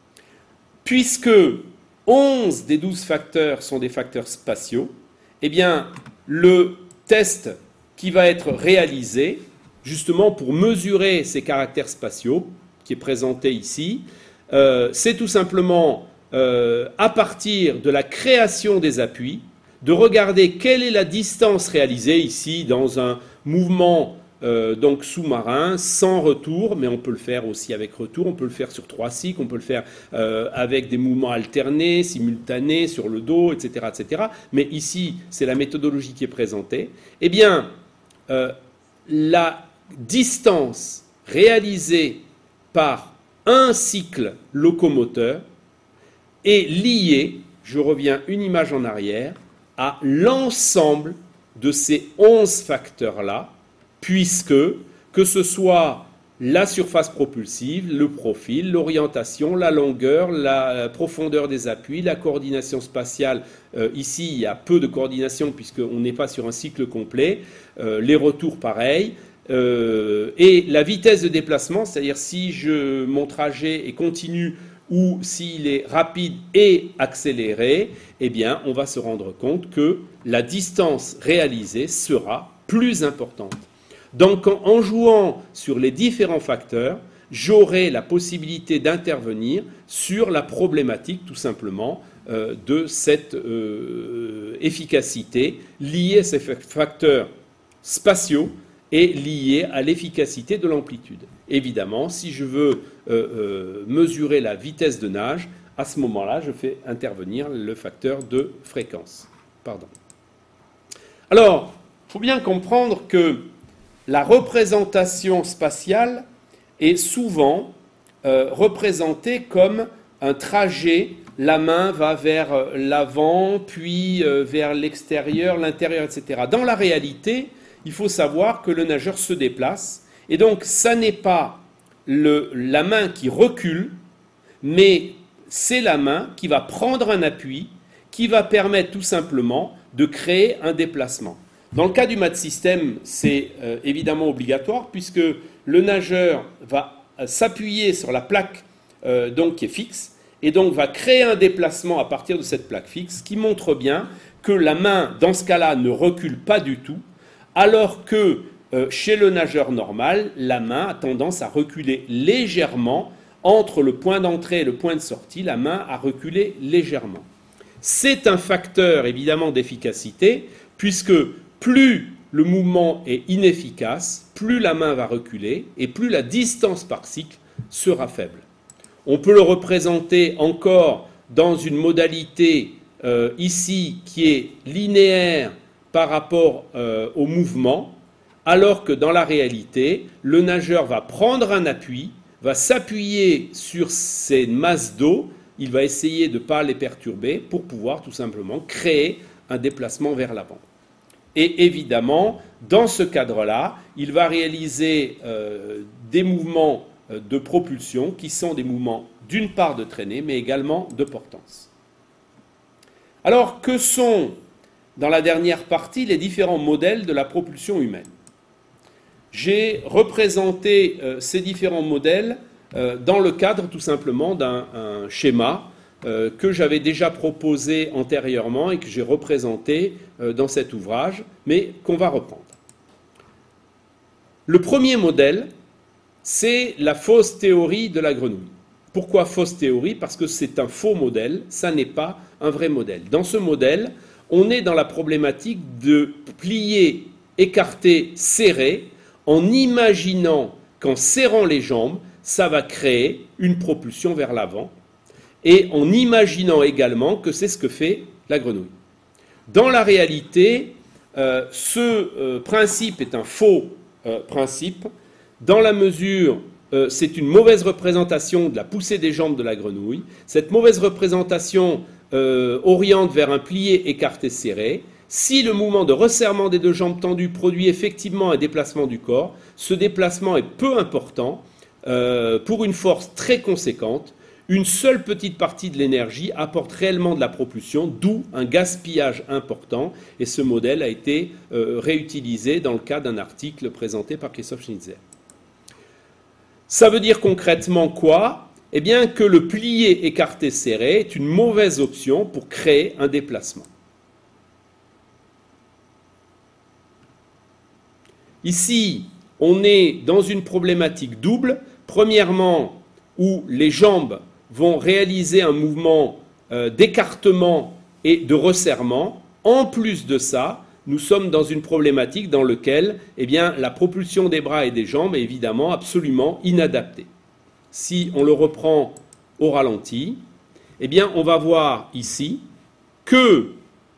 Puisque onze des douze facteurs sont des facteurs spatiaux, eh bien, le test qui va être réalisé, justement pour mesurer ces caractères spatiaux, qui est présenté ici, euh, c'est tout simplement, euh, à partir de la création des appuis, de regarder quelle est la distance réalisée ici dans un mouvement Euh, donc sous-marin, sans retour, mais on peut le faire aussi avec retour, on peut le faire sur trois cycles, on peut le faire euh, avec des mouvements alternés, simultanés, sur le dos, et cetera, et cetera. Mais ici, c'est la méthodologie qui est présentée. Eh bien, euh, la distance réalisée par un cycle locomoteur est liée, je reviens une image en arrière, à l'ensemble de ces onze facteurs-là, puisque, que ce soit la surface propulsive, le profil, l'orientation, la longueur, la profondeur des appuis, la coordination spatiale, euh, ici il y a peu de coordination puisqu'on n'est pas sur un cycle complet, euh, les retours pareils, euh, et la vitesse de déplacement, c'est-à-dire si je, mon trajet est continu ou s'il est rapide et accéléré, eh bien on va se rendre compte que la distance réalisée sera plus importante. Donc, en jouant sur les différents facteurs, j'aurai la possibilité d'intervenir sur la problématique, tout simplement, euh, de cette euh, efficacité liée à ces facteurs spatiaux et liés à l'efficacité de l'amplitude. Évidemment, si je veux euh, euh, mesurer la vitesse de nage, à ce moment-là, je fais intervenir le facteur de fréquence. Pardon. Alors, il faut bien comprendre que la représentation spatiale est souvent euh, représentée comme un trajet. La main va vers l'avant, puis euh, vers l'extérieur, l'intérieur, et cetera. Dans la réalité, il faut savoir que le nageur se déplace, et donc ça n'est pas le, la main qui recule, mais c'est la main qui va prendre un appui, qui va permettre tout simplement de créer un déplacement. Dans le cas du math system, c'est euh, évidemment obligatoire, puisque le nageur va s'appuyer sur la plaque euh, donc, qui est fixe, et donc va créer un déplacement à partir de cette plaque fixe, qui montre bien que la main, dans ce cas-là, ne recule pas du tout, alors que euh, chez le nageur normal, la main a tendance à reculer légèrement. Entre le point d'entrée et le point de sortie, la main a reculé légèrement. C'est un facteur évidemment d'efficacité, puisque plus le mouvement est inefficace, plus la main va reculer et plus la distance par cycle sera faible. On peut le représenter encore dans une modalité euh, ici qui est linéaire par rapport euh, au mouvement, alors que dans la réalité, le nageur va prendre un appui, va s'appuyer sur ses masses d'eau, il va essayer de ne pas les perturber pour pouvoir tout simplement créer un déplacement vers l'avant. Et évidemment, dans ce cadre-là, il va réaliser euh, des mouvements de propulsion qui sont des mouvements d'une part de traînée, mais également de portance. Alors, que sont, dans la dernière partie, les différents modèles de la propulsion humaine ? J'ai représenté euh, ces différents modèles euh, dans le cadre tout simplement d'un schéma euh, que j'avais déjà proposé antérieurement et que j'ai représenté euh, dans cet ouvrage, mais qu'on va reprendre. Le premier modèle, c'est la fausse théorie de la grenouille. Pourquoi fausse théorie ? Parce que c'est un faux modèle, ça n'est pas un vrai modèle. Dans ce modèle, on est dans la problématique de plier, écarter, serrer, en imaginant qu'en serrant les jambes, ça va créer une propulsion vers l'avant, et en imaginant également que c'est ce que fait la grenouille. Dans la réalité, euh, ce euh, principe est un faux euh, principe, dans la mesure, euh, c'est une mauvaise représentation de la poussée des jambes de la grenouille. Cette mauvaise représentation euh, oriente vers un plié écarté serré. Si le mouvement de resserrement des deux jambes tendues produit effectivement un déplacement du corps, ce déplacement est peu important euh, pour une force très conséquente. Une seule petite partie de l'énergie apporte réellement de la propulsion, d'où un gaspillage important. Et ce modèle a été euh, réutilisé dans le cas d'un article présenté par Christoph Schnitzer. Ça veut dire concrètement quoi ? Eh bien que le plié écarté serré est une mauvaise option pour créer un déplacement. Ici, on est dans une problématique double. Premièrement, où les jambes vont réaliser un mouvement euh, d'écartement et de resserrement. En plus de ça, nous sommes dans une problématique dans laquelle eh bien, la propulsion des bras et des jambes est évidemment absolument inadaptée. Si on le reprend au ralenti, eh bien, on va voir ici que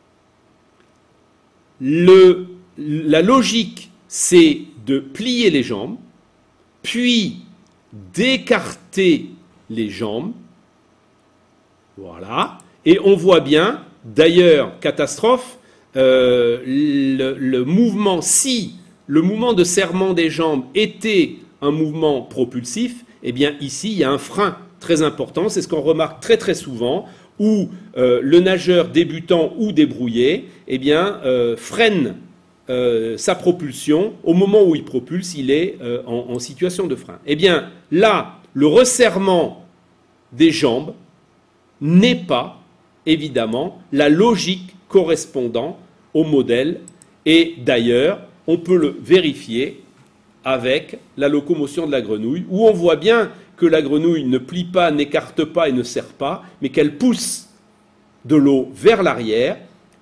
le, la logique, c'est de plier les jambes, puis d'écarter les jambes. Voilà. Et on voit bien, d'ailleurs, catastrophe, euh, le, le mouvement, si le mouvement de serrement des jambes était un mouvement propulsif, eh bien ici, il y a un frein très important. C'est ce qu'on remarque très très souvent, où euh, le nageur débutant ou débrouillé eh bien, euh, freine euh, sa propulsion. Au moment où il propulse, il est euh, en, en situation de frein. Eh bien, là, le resserrement des jambes n'est pas, évidemment, la logique correspondant au modèle. Et d'ailleurs, on peut le vérifier avec la locomotion de la grenouille, où on voit bien que la grenouille ne plie pas, n'écarte pas et ne serre pas, mais qu'elle pousse de l'eau vers l'arrière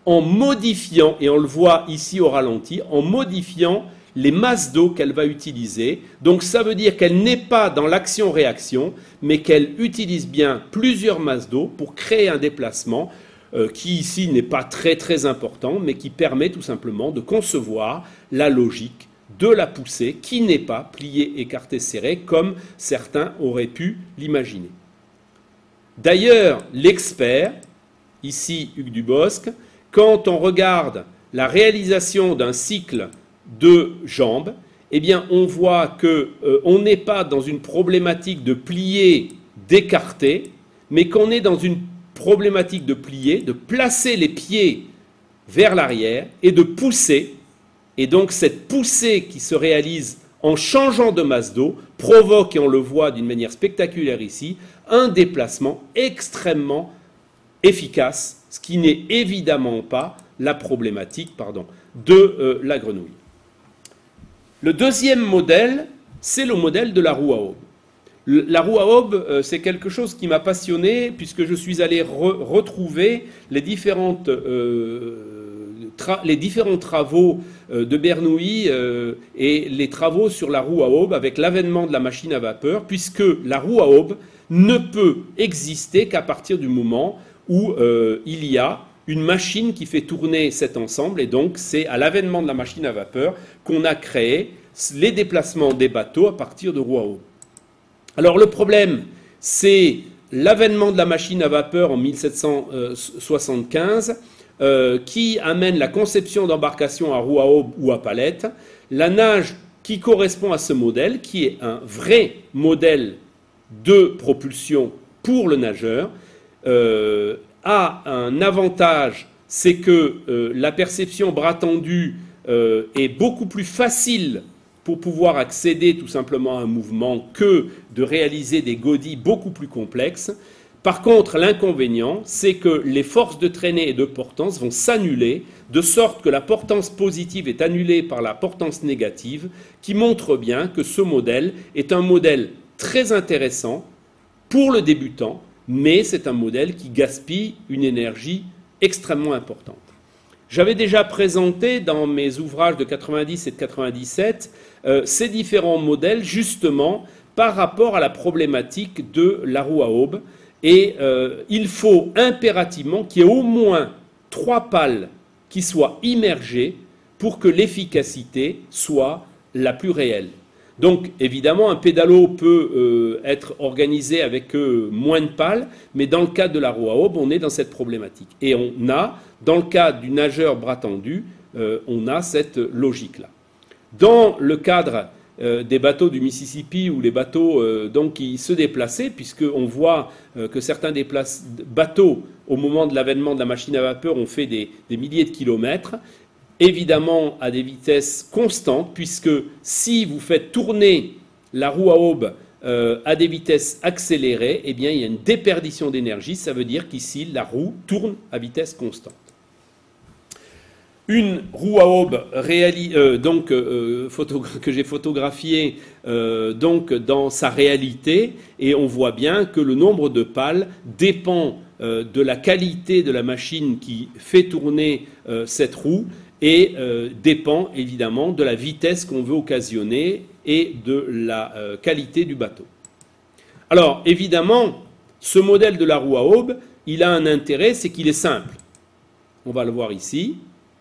en modifiant, et on le voit ici au ralenti, en modifiant les masses d'eau qu'elle va utiliser. Donc ça veut dire qu'elle n'est pas dans l'action-réaction, mais qu'elle utilise bien plusieurs masses d'eau pour créer un déplacement euh, qui ici n'est pas très très important, mais qui permet tout simplement de concevoir la logique de la poussée qui n'est pas pliée, écartée, serrée, comme certains auraient pu l'imaginer. D'ailleurs, l'expert, ici Hugues Dubosc, quand on regarde la réalisation d'un cycle de jambes, eh bien on voit qu'on euh, n'est pas dans une problématique de plier, d'écarter, mais qu'on est dans une problématique de plier, de placer les pieds vers l'arrière et de pousser. Et donc cette poussée qui se réalise en changeant de masse d'eau provoque, et on le voit d'une manière spectaculaire ici, un déplacement extrêmement efficace, ce qui n'est évidemment pas la problématique pardon, de euh, la grenouille. Le deuxième modèle, c'est le modèle de la roue à aube. La roue à aube, euh, c'est quelque chose qui m'a passionné puisque je suis allé re retrouver les, différentes, euh, les différents travaux euh, de Bernoulli euh, et les travaux sur la roue à aube avec l'avènement de la machine à vapeur, puisque la roue à aube ne peut exister qu'à partir du moment où euh, il y a une machine qui fait tourner cet ensemble, et donc c'est à l'avènement de la machine à vapeur qu'on a créé les déplacements des bateaux à partir de roues à aube. Alors le problème, c'est l'avènement de la machine à vapeur en mille sept cent soixante-quinze euh, qui amène la conception d'embarcations à roues à aube ou à palette, la nage qui correspond à ce modèle, qui est un vrai modèle de propulsion pour le nageur, euh, a un avantage, c'est que euh, la perception bras tendu euh, est beaucoup plus facile pour pouvoir accéder tout simplement à un mouvement que de réaliser des godilles beaucoup plus complexes. Par contre, l'inconvénient, c'est que les forces de traînée et de portance vont s'annuler, de sorte que la portance positive est annulée par la portance négative, qui montre bien que ce modèle est un modèle très intéressant pour le débutant, mais c'est un modèle qui gaspille une énergie extrêmement importante. J'avais déjà présenté dans mes ouvrages de quatre-vingt-dix et de quatre-vingt-dix-sept euh, ces différents modèles justement par rapport à la problématique de la roue à aube, et euh, il faut impérativement qu'il y ait au moins trois pales qui soient immergées pour que l'efficacité soit la plus réelle. Donc, évidemment, un pédalo peut euh, être organisé avec euh, moins de pales, mais dans le cas de la roue à aube, on est dans cette problématique. Et on a, dans le cas du nageur bras tendu, euh, on a cette logique-là. Dans le cadre euh, des bateaux du Mississippi, ou les bateaux euh, donc, qui se déplaçaient, puisqu'on voit euh, que certains déplace... bateaux, au moment de l'avènement de la machine à vapeur, ont fait des, des milliers de kilomètres, évidemment à des vitesses constantes, puisque si vous faites tourner la roue à aube euh, à des vitesses accélérées, eh bien, il y a une déperdition d'énergie. Ça veut dire qu'ici, la roue tourne à vitesse constante. Une roue à aube réali- euh, donc, euh, photo- que j'ai photographiée euh, donc, dans sa réalité, et on voit bien que le nombre de pales dépend euh, de la qualité de la machine qui fait tourner euh, cette roue, et euh, dépend évidemment de la vitesse qu'on veut occasionner et de la euh, qualité du bateau. Alors évidemment, ce modèle de la roue à aube, il a un intérêt, c'est qu'il est simple. On va le voir ici.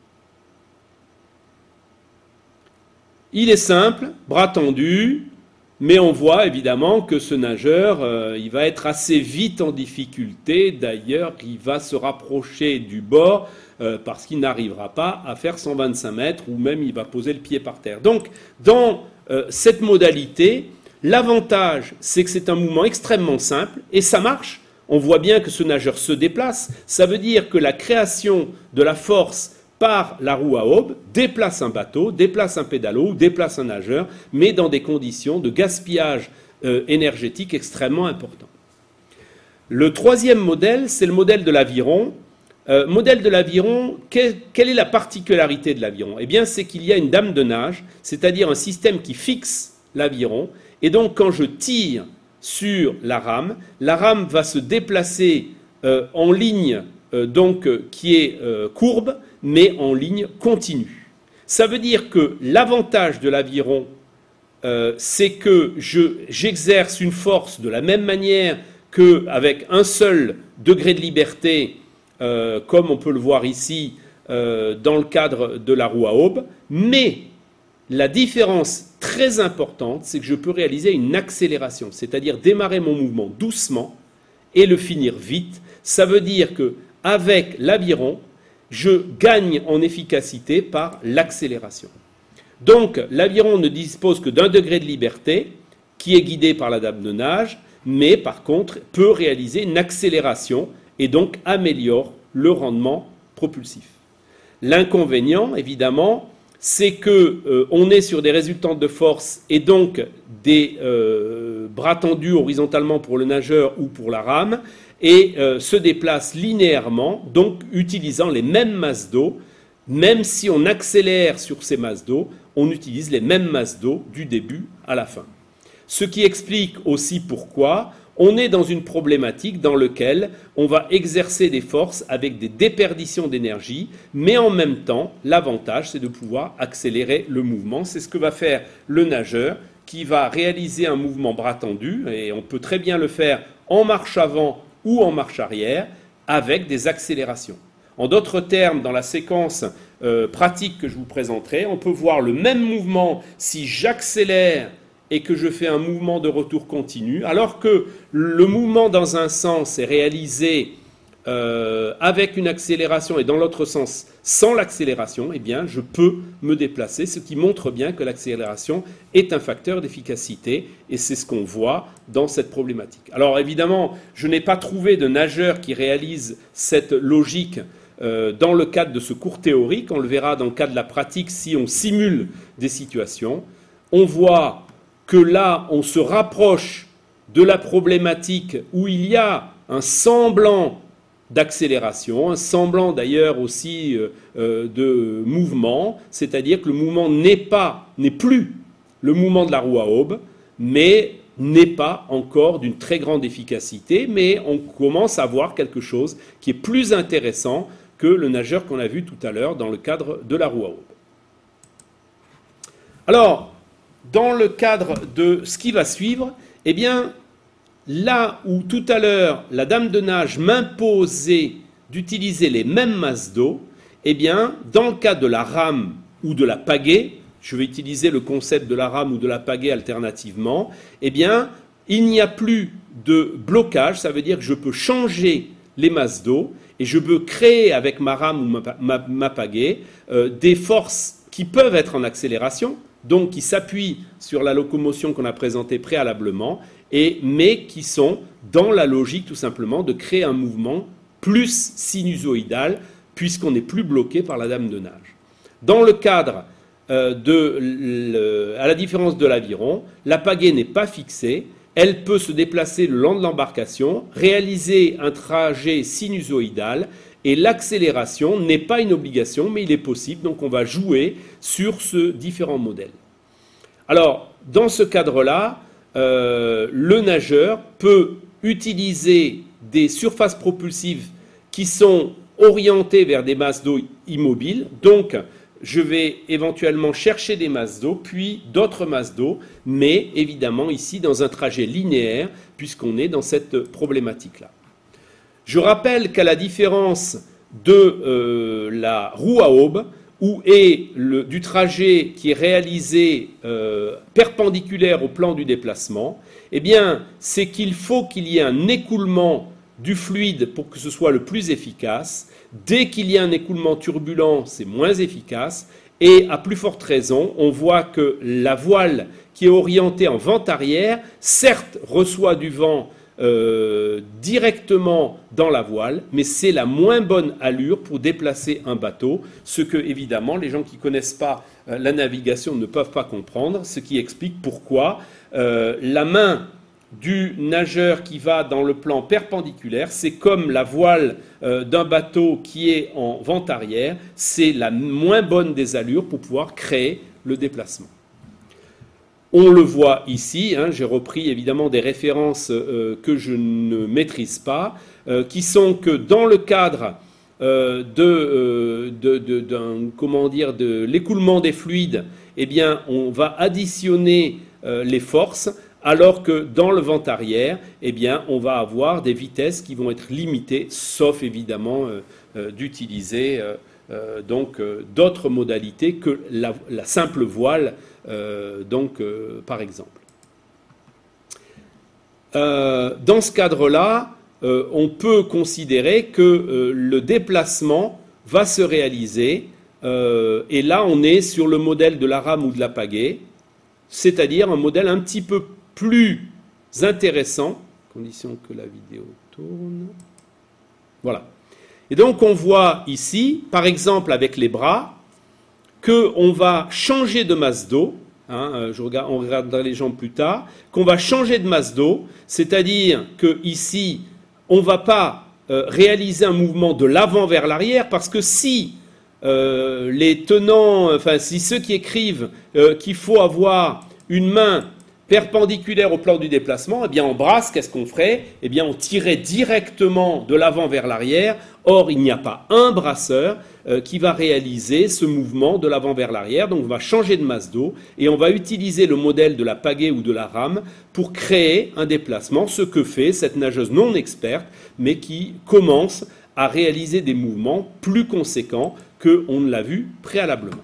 Il est simple, bras tendu, mais on voit évidemment que ce nageur, euh, il va être assez vite en difficulté. D'ailleurs, il va se rapprocher du bord euh, parce qu'il n'arrivera pas à faire cent vingt-cinq mètres, ou même il va poser le pied par terre. Donc, dans euh, cette modalité, l'avantage, c'est que c'est un mouvement extrêmement simple, et ça marche. On voit bien que ce nageur se déplace. Ça veut dire que la création de la force par la roue à aube déplace un bateau, déplace un pédalo, déplace un nageur, mais dans des conditions de gaspillage euh, énergétique extrêmement important. Le troisième modèle, c'est le modèle de l'aviron. Euh, modèle de l'aviron, quelle, quelle est la particularité de l'aviron? Eh bien, c'est qu'il y a une dame de nage, c'est-à-dire un système qui fixe l'aviron, et donc quand je tire sur la rame, la rame va se déplacer euh, en ligne euh, donc, euh, qui est euh, courbe, mais en ligne continue. Ça veut dire que l'avantage de l'aviron, euh, c'est que je, j'exerce une force de la même manière qu'avec un seul degré de liberté, euh, comme on peut le voir ici euh, dans le cadre de la roue à aubes, mais la différence très importante, c'est que je peux réaliser une accélération, c'est-à-dire démarrer mon mouvement doucement et le finir vite. Ça veut dire qu'avec l'aviron, je gagne en efficacité par l'accélération. Donc, l'aviron ne dispose que d'un degré de liberté qui est guidé par la dame de nage, mais par contre peut réaliser une accélération et donc améliore le rendement propulsif. L'inconvénient, évidemment, c'est qu'on euh, est sur des résultantes de force et donc des euh, bras tendus horizontalement pour le nageur ou pour la rame et euh, se déplacent linéairement, donc utilisant les mêmes masses d'eau. Même si on accélère sur ces masses d'eau, on utilise les mêmes masses d'eau du début à la fin. Ce qui explique aussi pourquoi on est dans une problématique dans laquelle on va exercer des forces avec des déperditions d'énergie, mais en même temps, l'avantage, c'est de pouvoir accélérer le mouvement. C'est ce que va faire le nageur, qui va réaliser un mouvement bras tendu, et on peut très bien le faire en marche avant ou en marche arrière, avec des accélérations. En d'autres termes, dans la séquence euh, pratique que je vous présenterai, on peut voir le même mouvement si j'accélère et que je fais un mouvement de retour continu, alors que le mouvement dans un sens est réalisé euh, avec une accélération et dans l'autre sens sans l'accélération, eh bien je peux me déplacer, ce qui montre bien que l'accélération est un facteur d'efficacité et c'est ce qu'on voit dans cette problématique. Alors évidemment, je n'ai pas trouvé de nageur qui réalise cette logique euh, dans le cadre de ce cours théorique, on le verra dans le cadre de la pratique si on simule des situations. On voit que là, on se rapproche de la problématique où il y a un semblant d'accélération, un semblant d'ailleurs aussi euh, de mouvement, c'est-à-dire que le mouvement n'est pas, n'est plus le mouvement de la roue à aubes, mais n'est pas encore d'une très grande efficacité, mais on commence à voir quelque chose qui est plus intéressant que le nageur qu'on a vu tout à l'heure dans le cadre de la roue à aubes. Alors, dans le cadre de ce qui va suivre, eh bien, là où tout à l'heure la dame de nage m'imposait d'utiliser les mêmes masses d'eau, eh bien, dans le cas de la rame ou de la pagaie, je vais utiliser le concept de la rame ou de la pagaie alternativement, eh bien, il n'y a plus de blocage, ça veut dire que je peux changer les masses d'eau et je peux créer avec ma rame ou ma, ma, ma pagaie euh, des forces qui peuvent être en accélération, donc qui s'appuient sur la locomotion qu'on a présentée préalablement, et, mais qui sont dans la logique tout simplement de créer un mouvement plus sinusoïdal, puisqu'on n'est plus bloqué par la dame de nage. Dans le cadre, euh, de, le, à la différence de l'aviron, la pagaie n'est pas fixée, elle peut se déplacer le long de l'embarcation, réaliser un trajet sinusoïdal, et l'accélération n'est pas une obligation, mais il est possible, donc on va jouer sur ce différents modèles. Alors, dans ce cadre-là, euh, le nageur peut utiliser des surfaces propulsives qui sont orientées vers des masses d'eau immobiles, donc je vais éventuellement chercher des masses d'eau, puis d'autres masses d'eau, mais évidemment ici dans un trajet linéaire, puisqu'on est dans cette problématique-là. Je rappelle qu'à la différence de euh, la roue à aubes, où est le, du trajet qui est réalisé euh, perpendiculaire au plan du déplacement, eh bien, c'est qu'il faut qu'il y ait un écoulement du fluide pour que ce soit le plus efficace. Dès qu'il y a un écoulement turbulent, c'est moins efficace. Et à plus forte raison, on voit que la voile qui est orientée en vent arrière, certes, reçoit du vent Euh, directement dans la voile, mais c'est la moins bonne allure pour déplacer un bateau, ce que, évidemment, les gens qui ne connaissent pas euh, la navigation ne peuvent pas comprendre, ce qui explique pourquoi euh, la main du nageur qui va dans le plan perpendiculaire, c'est comme la voile euh, d'un bateau qui est en vent arrière, c'est la moins bonne des allures pour pouvoir créer le déplacement. On le voit ici, hein, j'ai repris évidemment des références euh, que je ne maîtrise pas, euh, qui sont que dans le cadre euh, de, euh, de, de, d'un, comment dire, de l'écoulement des fluides, eh bien, on va additionner euh, les forces, alors que dans le vent arrière, eh bien, on va avoir des vitesses qui vont être limitées, sauf évidemment euh, euh, d'utiliser euh, euh, donc euh, d'autres modalités que la, la simple voile. Euh, donc, euh, par exemple. Euh, dans ce cadre-là, euh, on peut considérer que euh, le déplacement va se réaliser, euh, et là, on est sur le modèle de la rame ou de la pagaie, c'est-à-dire un modèle un petit peu plus intéressant, condition que la vidéo tourne. Voilà. Et donc, on voit ici, par exemple, avec les bras, qu'on va changer de masse d'eau, hein, je regarde, on regardera les jambes plus tard, qu'on va changer de masse d'eau, c'est-à-dire qu'ici, on ne va pas euh, réaliser un mouvement de l'avant vers l'arrière, parce que si euh, les tenants, enfin si ceux qui écrivent euh, qu'il faut avoir une main perpendiculaire au plan du déplacement, eh bien en brasse, qu'est-ce qu'on ferait? Eh bien on tirait directement de l'avant vers l'arrière. Or, il n'y a pas un brasseur euh, qui va réaliser ce mouvement de l'avant vers l'arrière. Donc on va changer de masse d'eau et on va utiliser le modèle de la pagaie ou de la rame pour créer un déplacement, ce que fait cette nageuse non experte, mais qui commence à réaliser des mouvements plus conséquents qu'on ne l'a vu préalablement.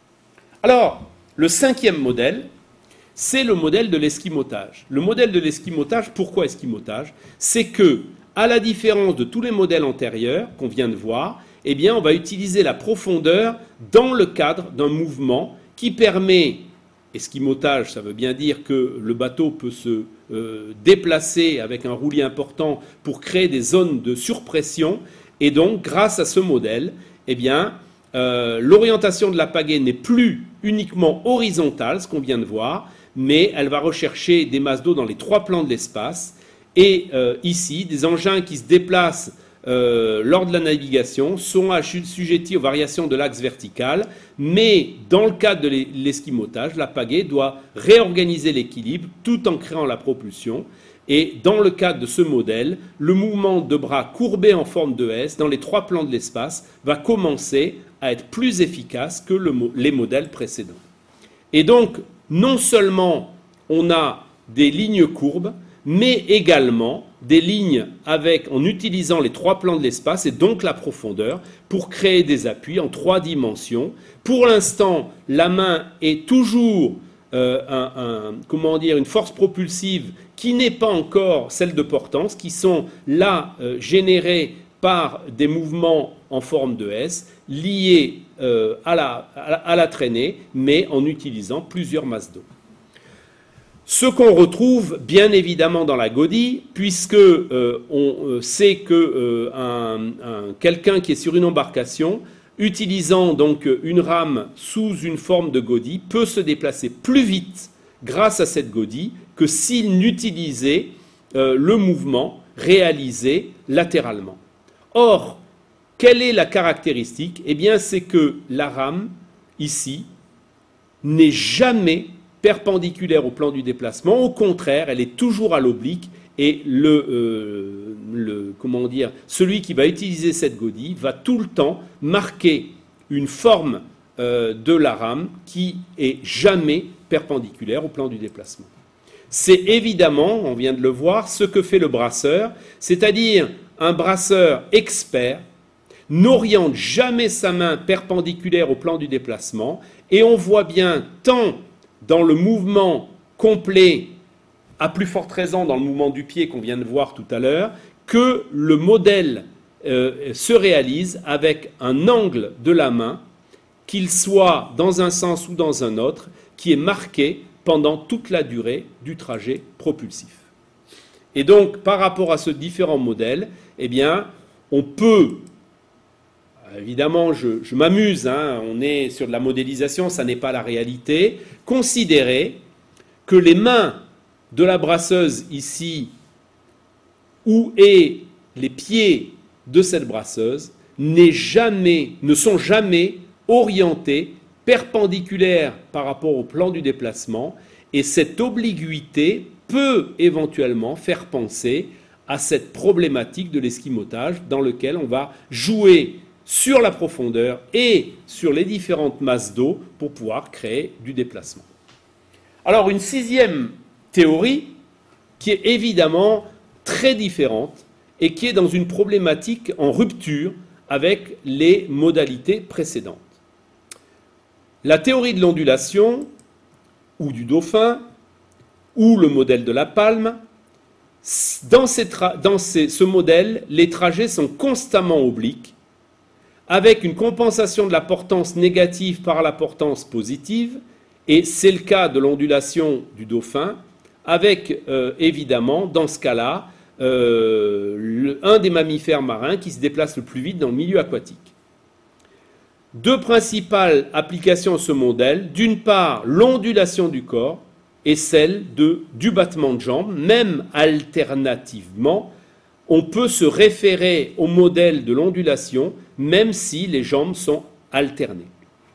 Alors, le cinquième modèle, c'est le modèle de l'esquimotage. Le modèle de l'esquimotage, pourquoi esquimotage? C'est que, à la différence de tous les modèles antérieurs qu'on vient de voir, eh bien, on va utiliser la profondeur dans le cadre d'un mouvement qui permet, esquimotage, ça veut bien dire que le bateau peut se euh, déplacer avec un roulis important pour créer des zones de surpression, et donc, grâce à ce modèle, eh bien, euh, l'orientation de la pagaie n'est plus uniquement horizontale, ce qu'on vient de voir, mais elle va rechercher des masses d'eau dans les trois plans de l'espace. Et euh, ici, des engins qui se déplacent euh, lors de la navigation sont assujettis aux variations de l'axe vertical, mais dans le cadre de l'esquimotage, la pagaie doit réorganiser l'équilibre tout en créant la propulsion. Et dans le cadre de ce modèle, le mouvement de bras courbé en forme de S dans les trois plans de l'espace va commencer à être plus efficace que le, les modèles précédents. Et donc, non seulement on a des lignes courbes, mais également des lignes avec, en utilisant les trois plans de l'espace et donc la profondeur pour créer des appuis en trois dimensions. Pour l'instant, la main est toujours euh, un, un, comment dire, une force propulsive qui n'est pas encore celle de portance, qui sont là euh, générées par des mouvements en forme de S liés euh, à, la, à, la, à la traînée, mais en utilisant plusieurs masses d'eau. Ce qu'on retrouve bien évidemment dans la godille, puisque euh, on sait que euh, un, un, quelqu'un qui est sur une embarcation, utilisant donc une rame sous une forme de godille, peut se déplacer plus vite grâce à cette godille que s'il n'utilisait euh, le mouvement réalisé latéralement. Or, quelle est la caractéristique? Eh bien, c'est que la rame, ici, n'est jamais perpendiculaire au plan du déplacement. Au contraire, elle est toujours à l'oblique et le, euh, le, comment dire, celui qui va utiliser cette godille va tout le temps marquer une forme euh, de la rame qui est jamais perpendiculaire au plan du déplacement. C'est évidemment, on vient de le voir, ce que fait le brasseur, c'est-à-dire un brasseur expert n'oriente jamais sa main perpendiculaire au plan du déplacement, et on voit bien tant dans le mouvement complet, à plus forte raison dans le mouvement du pied qu'on vient de voir tout à l'heure, que le modèle euh, se réalise avec un angle de la main, qu'il soit dans un sens ou dans un autre, qui est marqué pendant toute la durée du trajet propulsif. Et donc, par rapport à ce différent modèle, eh bien, on peut, évidemment, je, je m'amuse, hein, on est sur de la modélisation, ça n'est pas la réalité, considérer que les mains de la brasseuse ici, où est les pieds de cette brasseuse, n'est jamais, ne sont jamais orientés perpendiculaires par rapport au plan du déplacement, Et cette obliquité peut éventuellement faire penser à cette problématique de l'esquimotage dans lequel on va jouer sur la profondeur et sur les différentes masses d'eau pour pouvoir créer du déplacement. Alors une sixième théorie qui est évidemment très différente et qui est dans une problématique en rupture avec les modalités précédentes. La théorie de l'ondulation ou du dauphin ou le modèle de la palme, dans, ces tra- dans ces, ce modèle, les trajets sont constamment obliques avec une compensation de la portance négative par la portance positive, et c'est le cas de l'ondulation du dauphin, avec euh, évidemment, dans ce cas-là, euh, le, un des mammifères marins qui se déplace le plus vite dans le milieu aquatique. Deux principales applications de ce modèle, d'une part l'ondulation du corps et celle de, du battement de jambes, même alternativement, on peut se référer au modèle de l'ondulation même si les jambes sont alternées.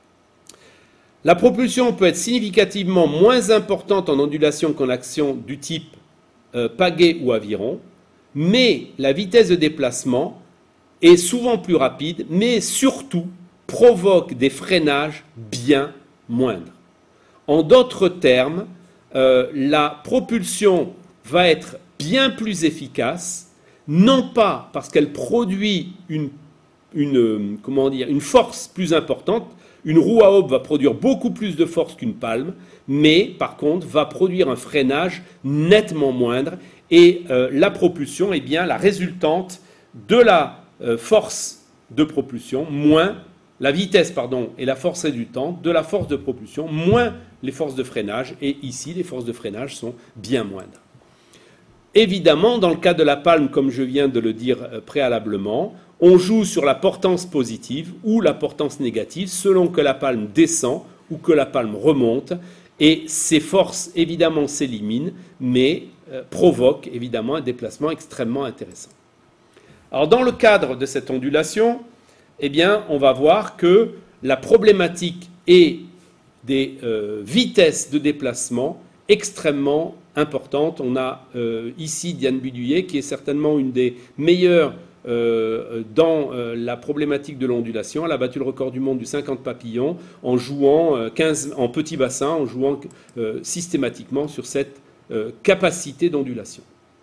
La propulsion peut être significativement moins importante en ondulation qu'en action du type euh, pagaie ou aviron, mais la vitesse de déplacement est souvent plus rapide, mais surtout provoque des freinages bien moindres. En d'autres termes, euh, la propulsion va être bien plus efficace, non pas parce qu'elle produit une, une, comment dire, une force plus importante. Une roue à aube va produire beaucoup plus de force qu'une palme, mais par contre va produire un freinage nettement moindre, et euh, la propulsion est bien la résultante de la euh, force de propulsion, moins la vitesse pardon, et la force résultante de la force de propulsion, moins les forces de freinage, et ici les forces de freinage sont bien moindres. Évidemment, dans le cas de la palme, comme je viens de le dire préalablement, on joue sur la portance positive ou la portance négative selon que la palme descend ou que la palme remonte, et ces forces évidemment s'éliminent, mais euh, provoquent évidemment un déplacement extrêmement intéressant. Alors dans le cadre de cette ondulation, eh bien, on va voir que la problématique est des euh, vitesses de déplacement extrêmement importantes. On a euh, ici Diane Budouillet, qui est certainement une des meilleures euh, dans euh, la problématique de l'ondulation. Elle a battu le record du monde du cinquante papillons en jouant euh, quinze en petit bassin, en jouant euh, systématiquement sur cette euh, capacité d'ondulation.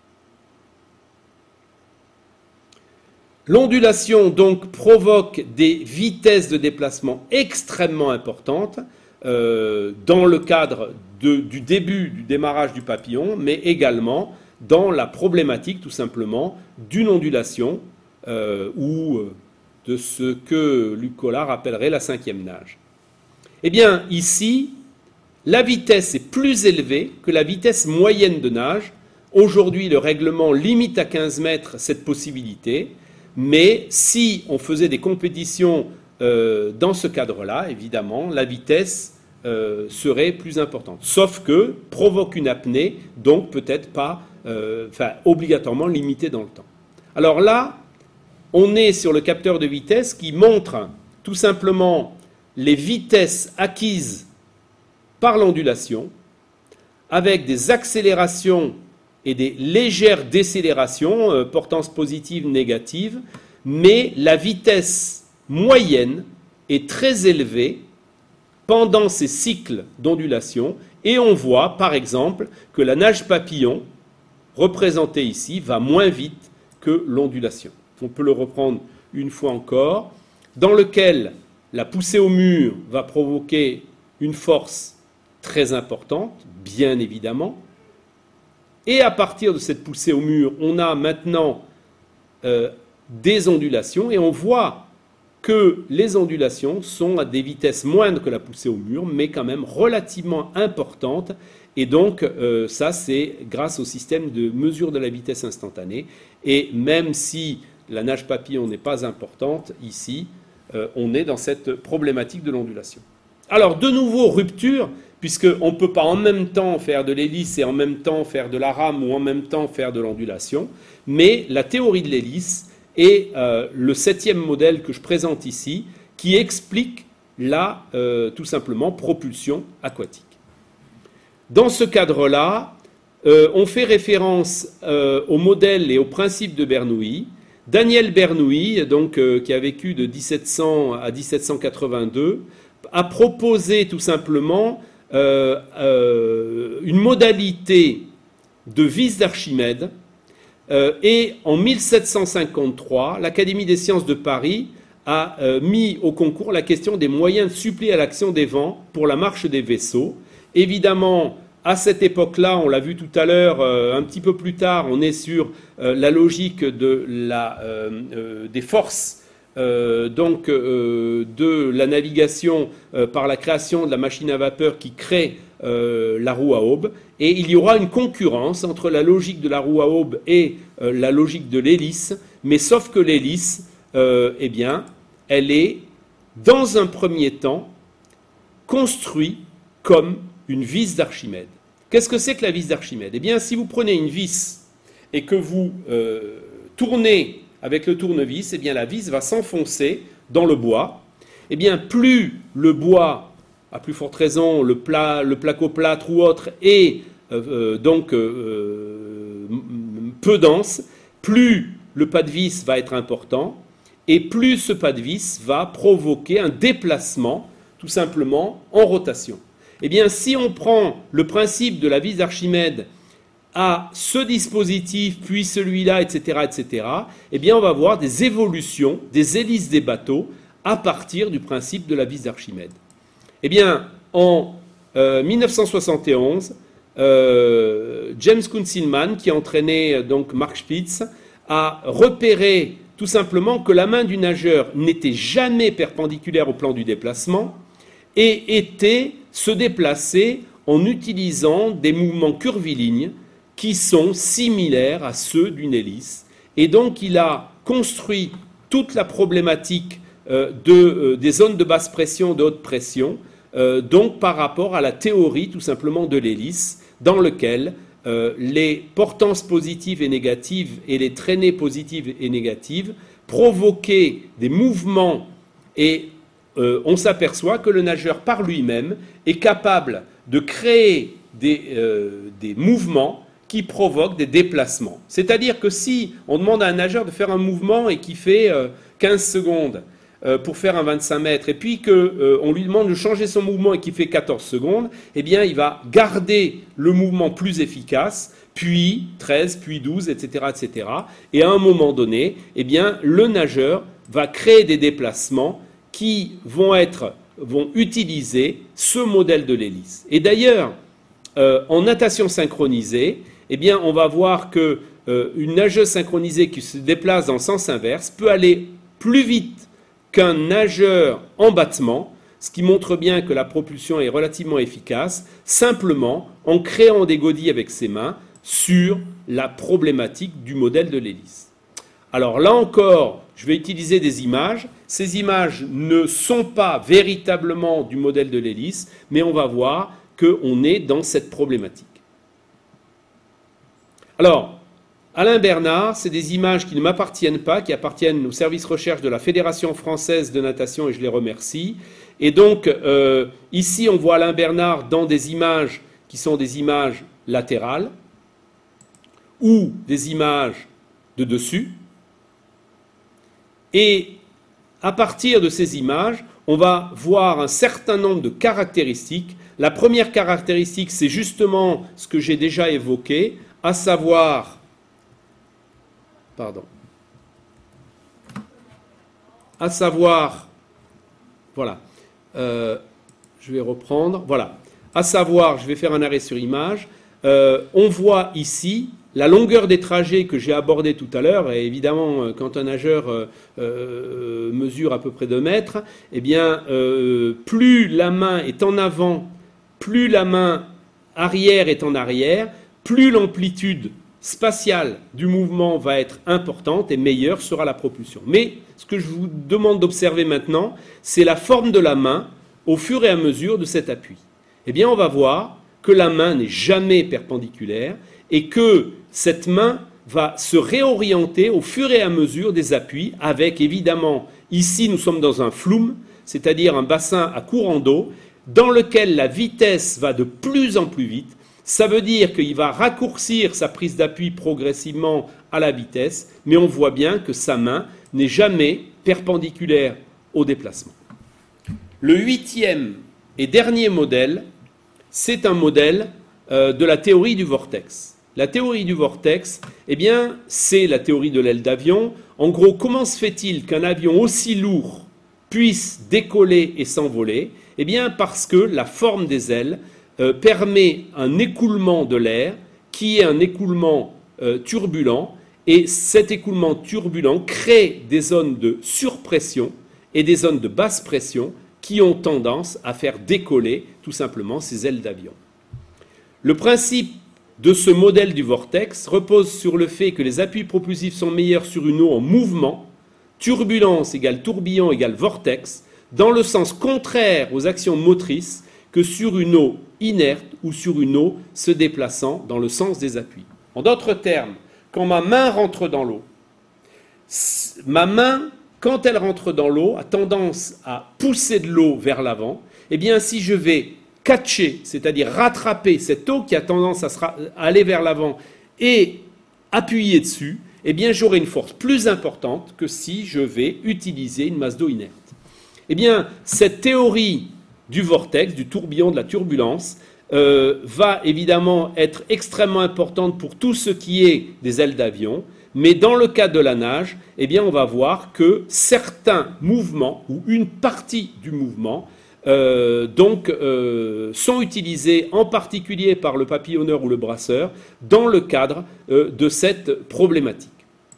L'ondulation donc provoque des vitesses de déplacement extrêmement importantes euh, dans le cadre de, du début du démarrage du papillon, mais également dans la problématique tout simplement d'une ondulation euh, ou de ce que Luc Collard appellerait la cinquième nage. Eh bien ici, la vitesse est plus élevée que la vitesse moyenne de nage. Aujourd'hui, le règlement limite à quinze mètres cette possibilité. Mais si on faisait des compétitions euh, dans ce cadre-là, évidemment, la vitesse euh, serait plus importante. Sauf que provoque une apnée, donc peut-être pas, euh, enfin, obligatoirement limitée dans le temps. Alors là, on est sur le capteur de vitesse qui montre tout simplement les vitesses acquises par l'ondulation, avec des accélérations et des légères décélérations, euh, portance positive, négative, mais la vitesse moyenne est très élevée pendant ces cycles d'ondulation, et on voit par exemple que la nage papillon, représentée ici, va moins vite que l'ondulation. On peut le reprendre une fois encore, dans lequel la poussée au mur va provoquer une force très importante, bien évidemment. Et à partir de cette poussée au mur, on a maintenant euh, des ondulations, et on voit que les ondulations sont à des vitesses moindres que la poussée au mur, mais quand même relativement importantes. Et donc, euh, ça, c'est grâce au système de mesure de la vitesse instantanée. Et même si la nage papillon n'est pas importante, ici, euh, on est dans cette problématique de l'ondulation. Alors, de nouveau, rupture, puisqu'on ne peut pas en même temps faire de l'hélice et en même temps faire de la rame ou en même temps faire de l'ondulation, mais la théorie de l'hélice est euh, le septième modèle que je présente ici, qui explique la, euh, tout simplement, propulsion aquatique. dans ce cadre-là, euh, on fait référence euh, au modèle et au principe de Bernoulli. Daniel Bernoulli, donc, euh, qui a vécu de dix-sept cents à dix-sept cent quatre-vingt-deux, a proposé tout simplement euh, euh, une modalité de vis d'Archimède. Euh, et en mille sept cent cinquante-trois, l'Académie des sciences de Paris a euh, mis au concours la question des moyens de suppléer à l'action des vents pour la marche des vaisseaux. Évidemment, à cette époque-là, on l'a vu tout à l'heure, euh, un petit peu plus tard, on est sur euh, la logique de la, euh, euh, des forces euh, donc, euh, de la navigation euh, par la création de la machine à vapeur qui crée euh, la roue à aube. Et il y aura une concurrence entre la logique de la roue à aube et euh, la logique de l'hélice, mais sauf que l'hélice, euh, eh bien, elle est, dans un premier temps, construite comme une vis d'Archimède. Qu'est-ce que c'est que la vis d'Archimède? Eh bien, si vous prenez une vis et que vous euh, tournez avec le tournevis, eh bien, la vis va s'enfoncer dans le bois. Eh bien, plus le bois, à plus forte raison, le, pla, le placoplâtre ou autre, est euh, donc euh, peu dense, plus le pas de vis va être important, et plus ce pas de vis va provoquer un déplacement, tout simplement, en rotation. Eh bien, si on prend le principe de la vis d'Archimède à ce dispositif, puis celui-là, et cetera, et cetera, eh bien, on va voir des évolutions des hélices des bateaux à partir du principe de la vis d'Archimède. Eh bien, en euh, mille neuf cent soixante et onze, euh, James Kunzelman, qui a entraîné donc Mark Spitz, a repéré tout simplement que la main du nageur n'était jamais perpendiculaire au plan du déplacement et était se déplacer en utilisant des mouvements curvilignes qui sont similaires à ceux d'une hélice. Et donc, il a construit toute la problématique euh, de, euh, des zones de basse pression, de haute pression, euh, donc par rapport à la théorie tout simplement de l'hélice, dans lequel euh, les portances positives et négatives et les traînées positives et négatives provoquaient des mouvements et euh, on s'aperçoit que le nageur par lui-même est capable de créer des, euh, des mouvements qui provoquent des déplacements. C'est-à-dire que si on demande à un nageur de faire un mouvement et qui fait euh, quinze secondes euh, pour faire un vingt-cinq mètres, et puis qu'on euh, lui demande de changer son mouvement et qui fait quatorze secondes, eh bien il va garder le mouvement plus efficace, puis treize, puis douze, et cetera, et cetera. Et à un moment donné, eh bien le nageur va créer des déplacements qui vont être, vont utiliser ce modèle de l'hélice. Et d'ailleurs, euh, en natation synchronisée, eh bien, on va voir qu'une euh, nageuse synchronisée qui se déplace dans le sens inverse peut aller plus vite qu'un nageur en battement, ce qui montre bien que la propulsion est relativement efficace, simplement en créant des godilles avec ses mains sur la problématique du modèle de l'hélice. Alors là encore, je vais utiliser des images. Ces images ne sont pas véritablement du modèle de l'hélice, mais on va voir qu'on est dans cette problématique. Alors, Alain Bernard, c'est des images qui ne m'appartiennent pas, qui appartiennent au service recherche de la Fédération française de natation, et je les remercie. Et donc, euh, ici, on voit Alain Bernard dans des images qui sont des images latérales ou des images de dessus. Et à partir de ces images, on va voir un certain nombre de caractéristiques. La première caractéristique, c'est justement ce que j'ai déjà évoqué, à savoir, pardon, à savoir, voilà, euh, je vais reprendre, voilà, à savoir, je vais faire un arrêt sur image, euh, on voit ici la longueur des trajets que j'ai abordés tout à l'heure, et évidemment, quand un nageur euh, euh, mesure à peu près deux mètres, eh bien, euh, plus la main est en avant, plus la main arrière est en arrière, plus l'amplitude spatiale du mouvement va être importante et meilleure sera la propulsion. Mais ce que je vous demande d'observer maintenant, c'est la forme de la main au fur et à mesure de cet appui. Eh bien, on va voir que la main n'est jamais perpendiculaire et que cette main va se réorienter au fur et à mesure des appuis avec, évidemment, ici nous sommes dans un flume, c'est-à-dire un bassin à courant d'eau. dans lequel la vitesse va de plus en plus vite. Ça veut dire qu'il va raccourcir sa prise d'appui progressivement à la vitesse, mais on voit bien que sa main n'est jamais perpendiculaire au déplacement. Le huitième et dernier modèle, c'est un modèle euh, de la théorie du vortex. La théorie du vortex, eh bien, c'est la théorie de l'aile d'avion. En gros, comment se fait-il qu'un avion aussi lourd puisse décoller et s'envoler? Eh bien, parce que la forme des ailes euh, permet un écoulement de l'air qui est un écoulement euh, turbulent, et cet écoulement turbulent crée des zones de surpression et des zones de basse pression qui ont tendance à faire décoller tout simplement ces ailes d'avion. Le principe de ce modèle du vortex repose sur le fait que les appuis propulsifs sont meilleurs sur une eau en mouvement, turbulence égale tourbillon égale vortex, dans le sens contraire aux actions motrices que sur une eau inerte ou sur une eau se déplaçant dans le sens des appuis. En d'autres termes, quand ma main rentre dans l'eau, ma main, quand elle rentre dans l'eau, a tendance à pousser de l'eau vers l'avant. Eh bien, si je vais catcher, c'est-à-dire rattraper cette eau qui a tendance à, se ra- à aller vers l'avant et appuyer dessus, eh bien, j'aurai une force plus importante que si je vais utiliser une masse d'eau inerte. Eh bien, cette théorie du vortex, du tourbillon, de la turbulence, euh, va évidemment être extrêmement importante pour tout ce qui est des ailes d'avion, mais dans le cas de la nage, eh bien, on va voir que certains mouvements, ou une partie du mouvement, euh, donc, euh, sont utilisés en particulier par le papillonneur ou le brasseur dans le cadre euh, de cette problématique.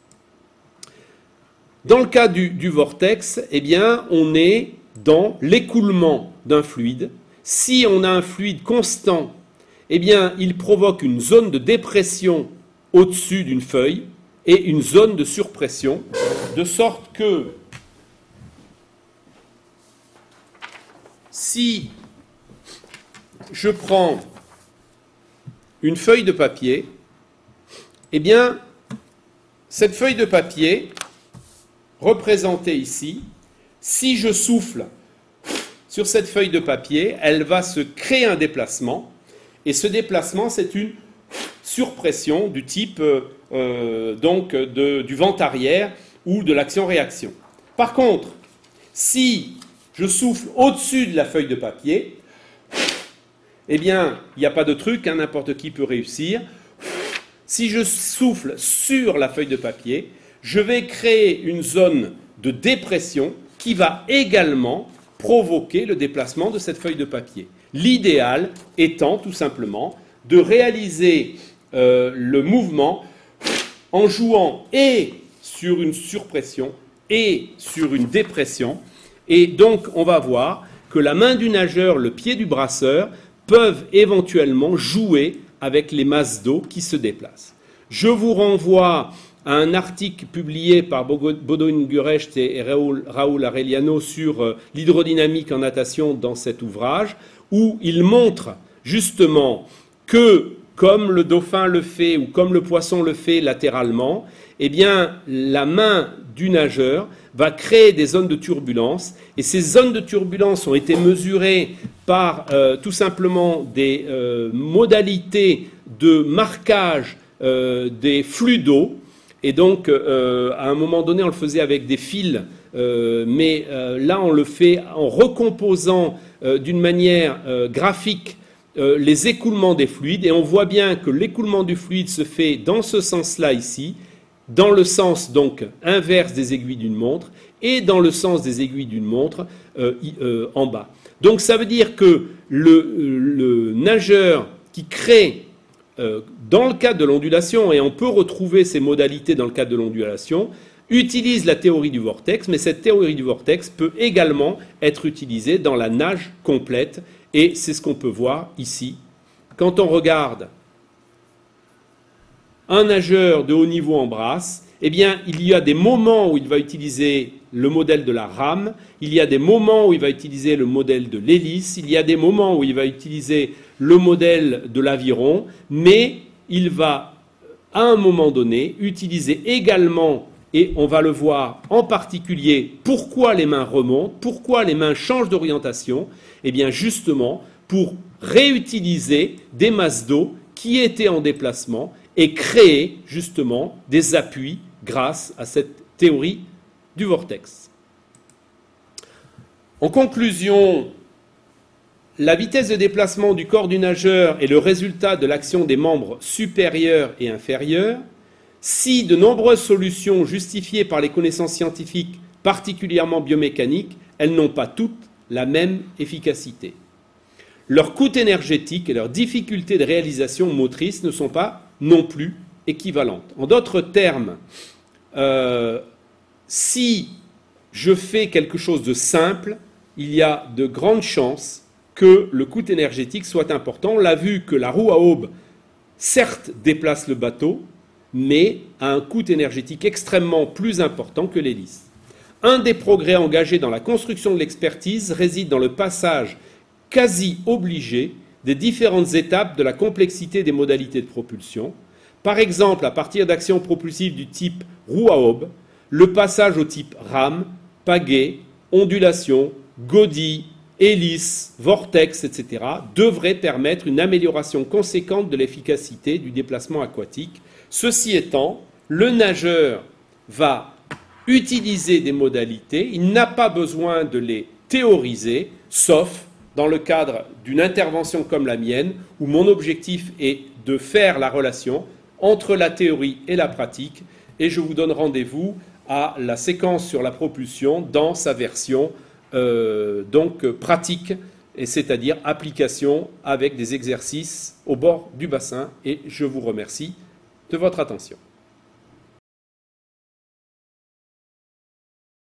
Dans le cas du, du vortex, eh bien, on est dans l'écoulement d'un fluide. Si on a un fluide constant, eh bien, il provoque une zone de dépression au-dessus d'une feuille et une zone de surpression, de sorte que si je prends une feuille de papier, eh bien, cette feuille de papier, représentée ici, si je souffle sur cette feuille de papier, elle va se créer un déplacement, et ce déplacement, c'est une surpression du type euh, donc de, du vent arrière ou de l'action-réaction. Par contre, si je souffle au-dessus de la feuille de papier, eh bien, il n'y a pas de truc, hein, n'importe qui peut réussir. Si je souffle sur la feuille de papier, je vais créer une zone de dépression qui va également provoquer le déplacement de cette feuille de papier. L'idéal étant tout simplement de réaliser euh, le mouvement en jouant et sur une surpression et sur une dépression. Et donc, on va voir que la main du nageur, le pied du brasseur peuvent éventuellement jouer avec les masses d'eau qui se déplacent. Je vous renvoie à un article publié par Bodo Ngurecht et Raoul, Raoul Arellano sur euh, l'hydrodynamique en natation dans cet ouvrage, où il montre justement que, comme le dauphin le fait ou comme le poisson le fait latéralement, eh bien, la main du nageur va créer des zones de turbulence, et ces zones de turbulence ont été mesurées par euh, tout simplement des euh, modalités de marquage euh, des flux d'eau. Et donc, euh, à un moment donné, on le faisait avec des fils, euh, mais euh, là, on le fait en recomposant euh, d'une manière euh, graphique euh, les écoulements des fluides. Et on voit bien que l'écoulement du fluide se fait dans ce sens-là ici, dans le sens donc inverse des aiguilles d'une montre, et dans le sens des aiguilles d'une montre euh, euh, en bas. Donc, ça veut dire que le, le nageur qui crée Euh, dans le cadre de l'ondulation, et on peut retrouver ces modalités dans le cadre de l'ondulation, utilise la théorie du vortex, mais cette théorie du vortex peut également être utilisée dans la nage complète, et c'est ce qu'on peut voir ici. Quand on regarde un nageur de haut niveau en brasse, eh bien, il y a des moments où il va utiliser le modèle de la rame, il y a des moments où il va utiliser le modèle de l'hélice, il y a des moments où il va utiliser le modèle de l'aviron, mais il va, à un moment donné, utiliser également et on va le voir en particulier pourquoi les mains remontent, pourquoi les mains changent d'orientation. Eh bien justement pour réutiliser des masses d'eau qui étaient en déplacement et créer justement des appuis grâce à cette théorie du vortex. En conclusion, la vitesse de déplacement du corps du nageur est le résultat de l'action des membres supérieurs et inférieurs. Si de nombreuses solutions justifiées par les connaissances scientifiques, particulièrement biomécaniques, elles n'ont pas toutes la même efficacité. Leur coût énergétique et leur difficulté de réalisation motrice ne sont pas non plus équivalentes. En d'autres termes, euh, si je fais quelque chose de simple, il y a de grandes chances que le coût énergétique soit important. On l'a vu que la roue à aube, certes, déplace le bateau, mais a un coût énergétique extrêmement plus important que l'hélice. Un des progrès engagés dans la construction de l'expertise réside dans le passage quasi obligé des différentes étapes de la complexité des modalités de propulsion. Par exemple, à partir d'actions propulsives du type roue à aube, le passage au type rame, pagaie, ondulation, godille, hélice, vortex, et cetera, devrait permettre une amélioration conséquente de l'efficacité du déplacement aquatique. Ceci étant, le nageur va utiliser des modalités, il n'a pas besoin de les théoriser, sauf dans le cadre d'une intervention comme la mienne, où mon objectif est de faire la relation entre la théorie et la pratique, et je vous donne rendez-vous à la séquence sur la propulsion dans sa version euh, donc pratique, et c'est-à-dire application avec des exercices au bord du bassin, et je vous remercie de votre attention.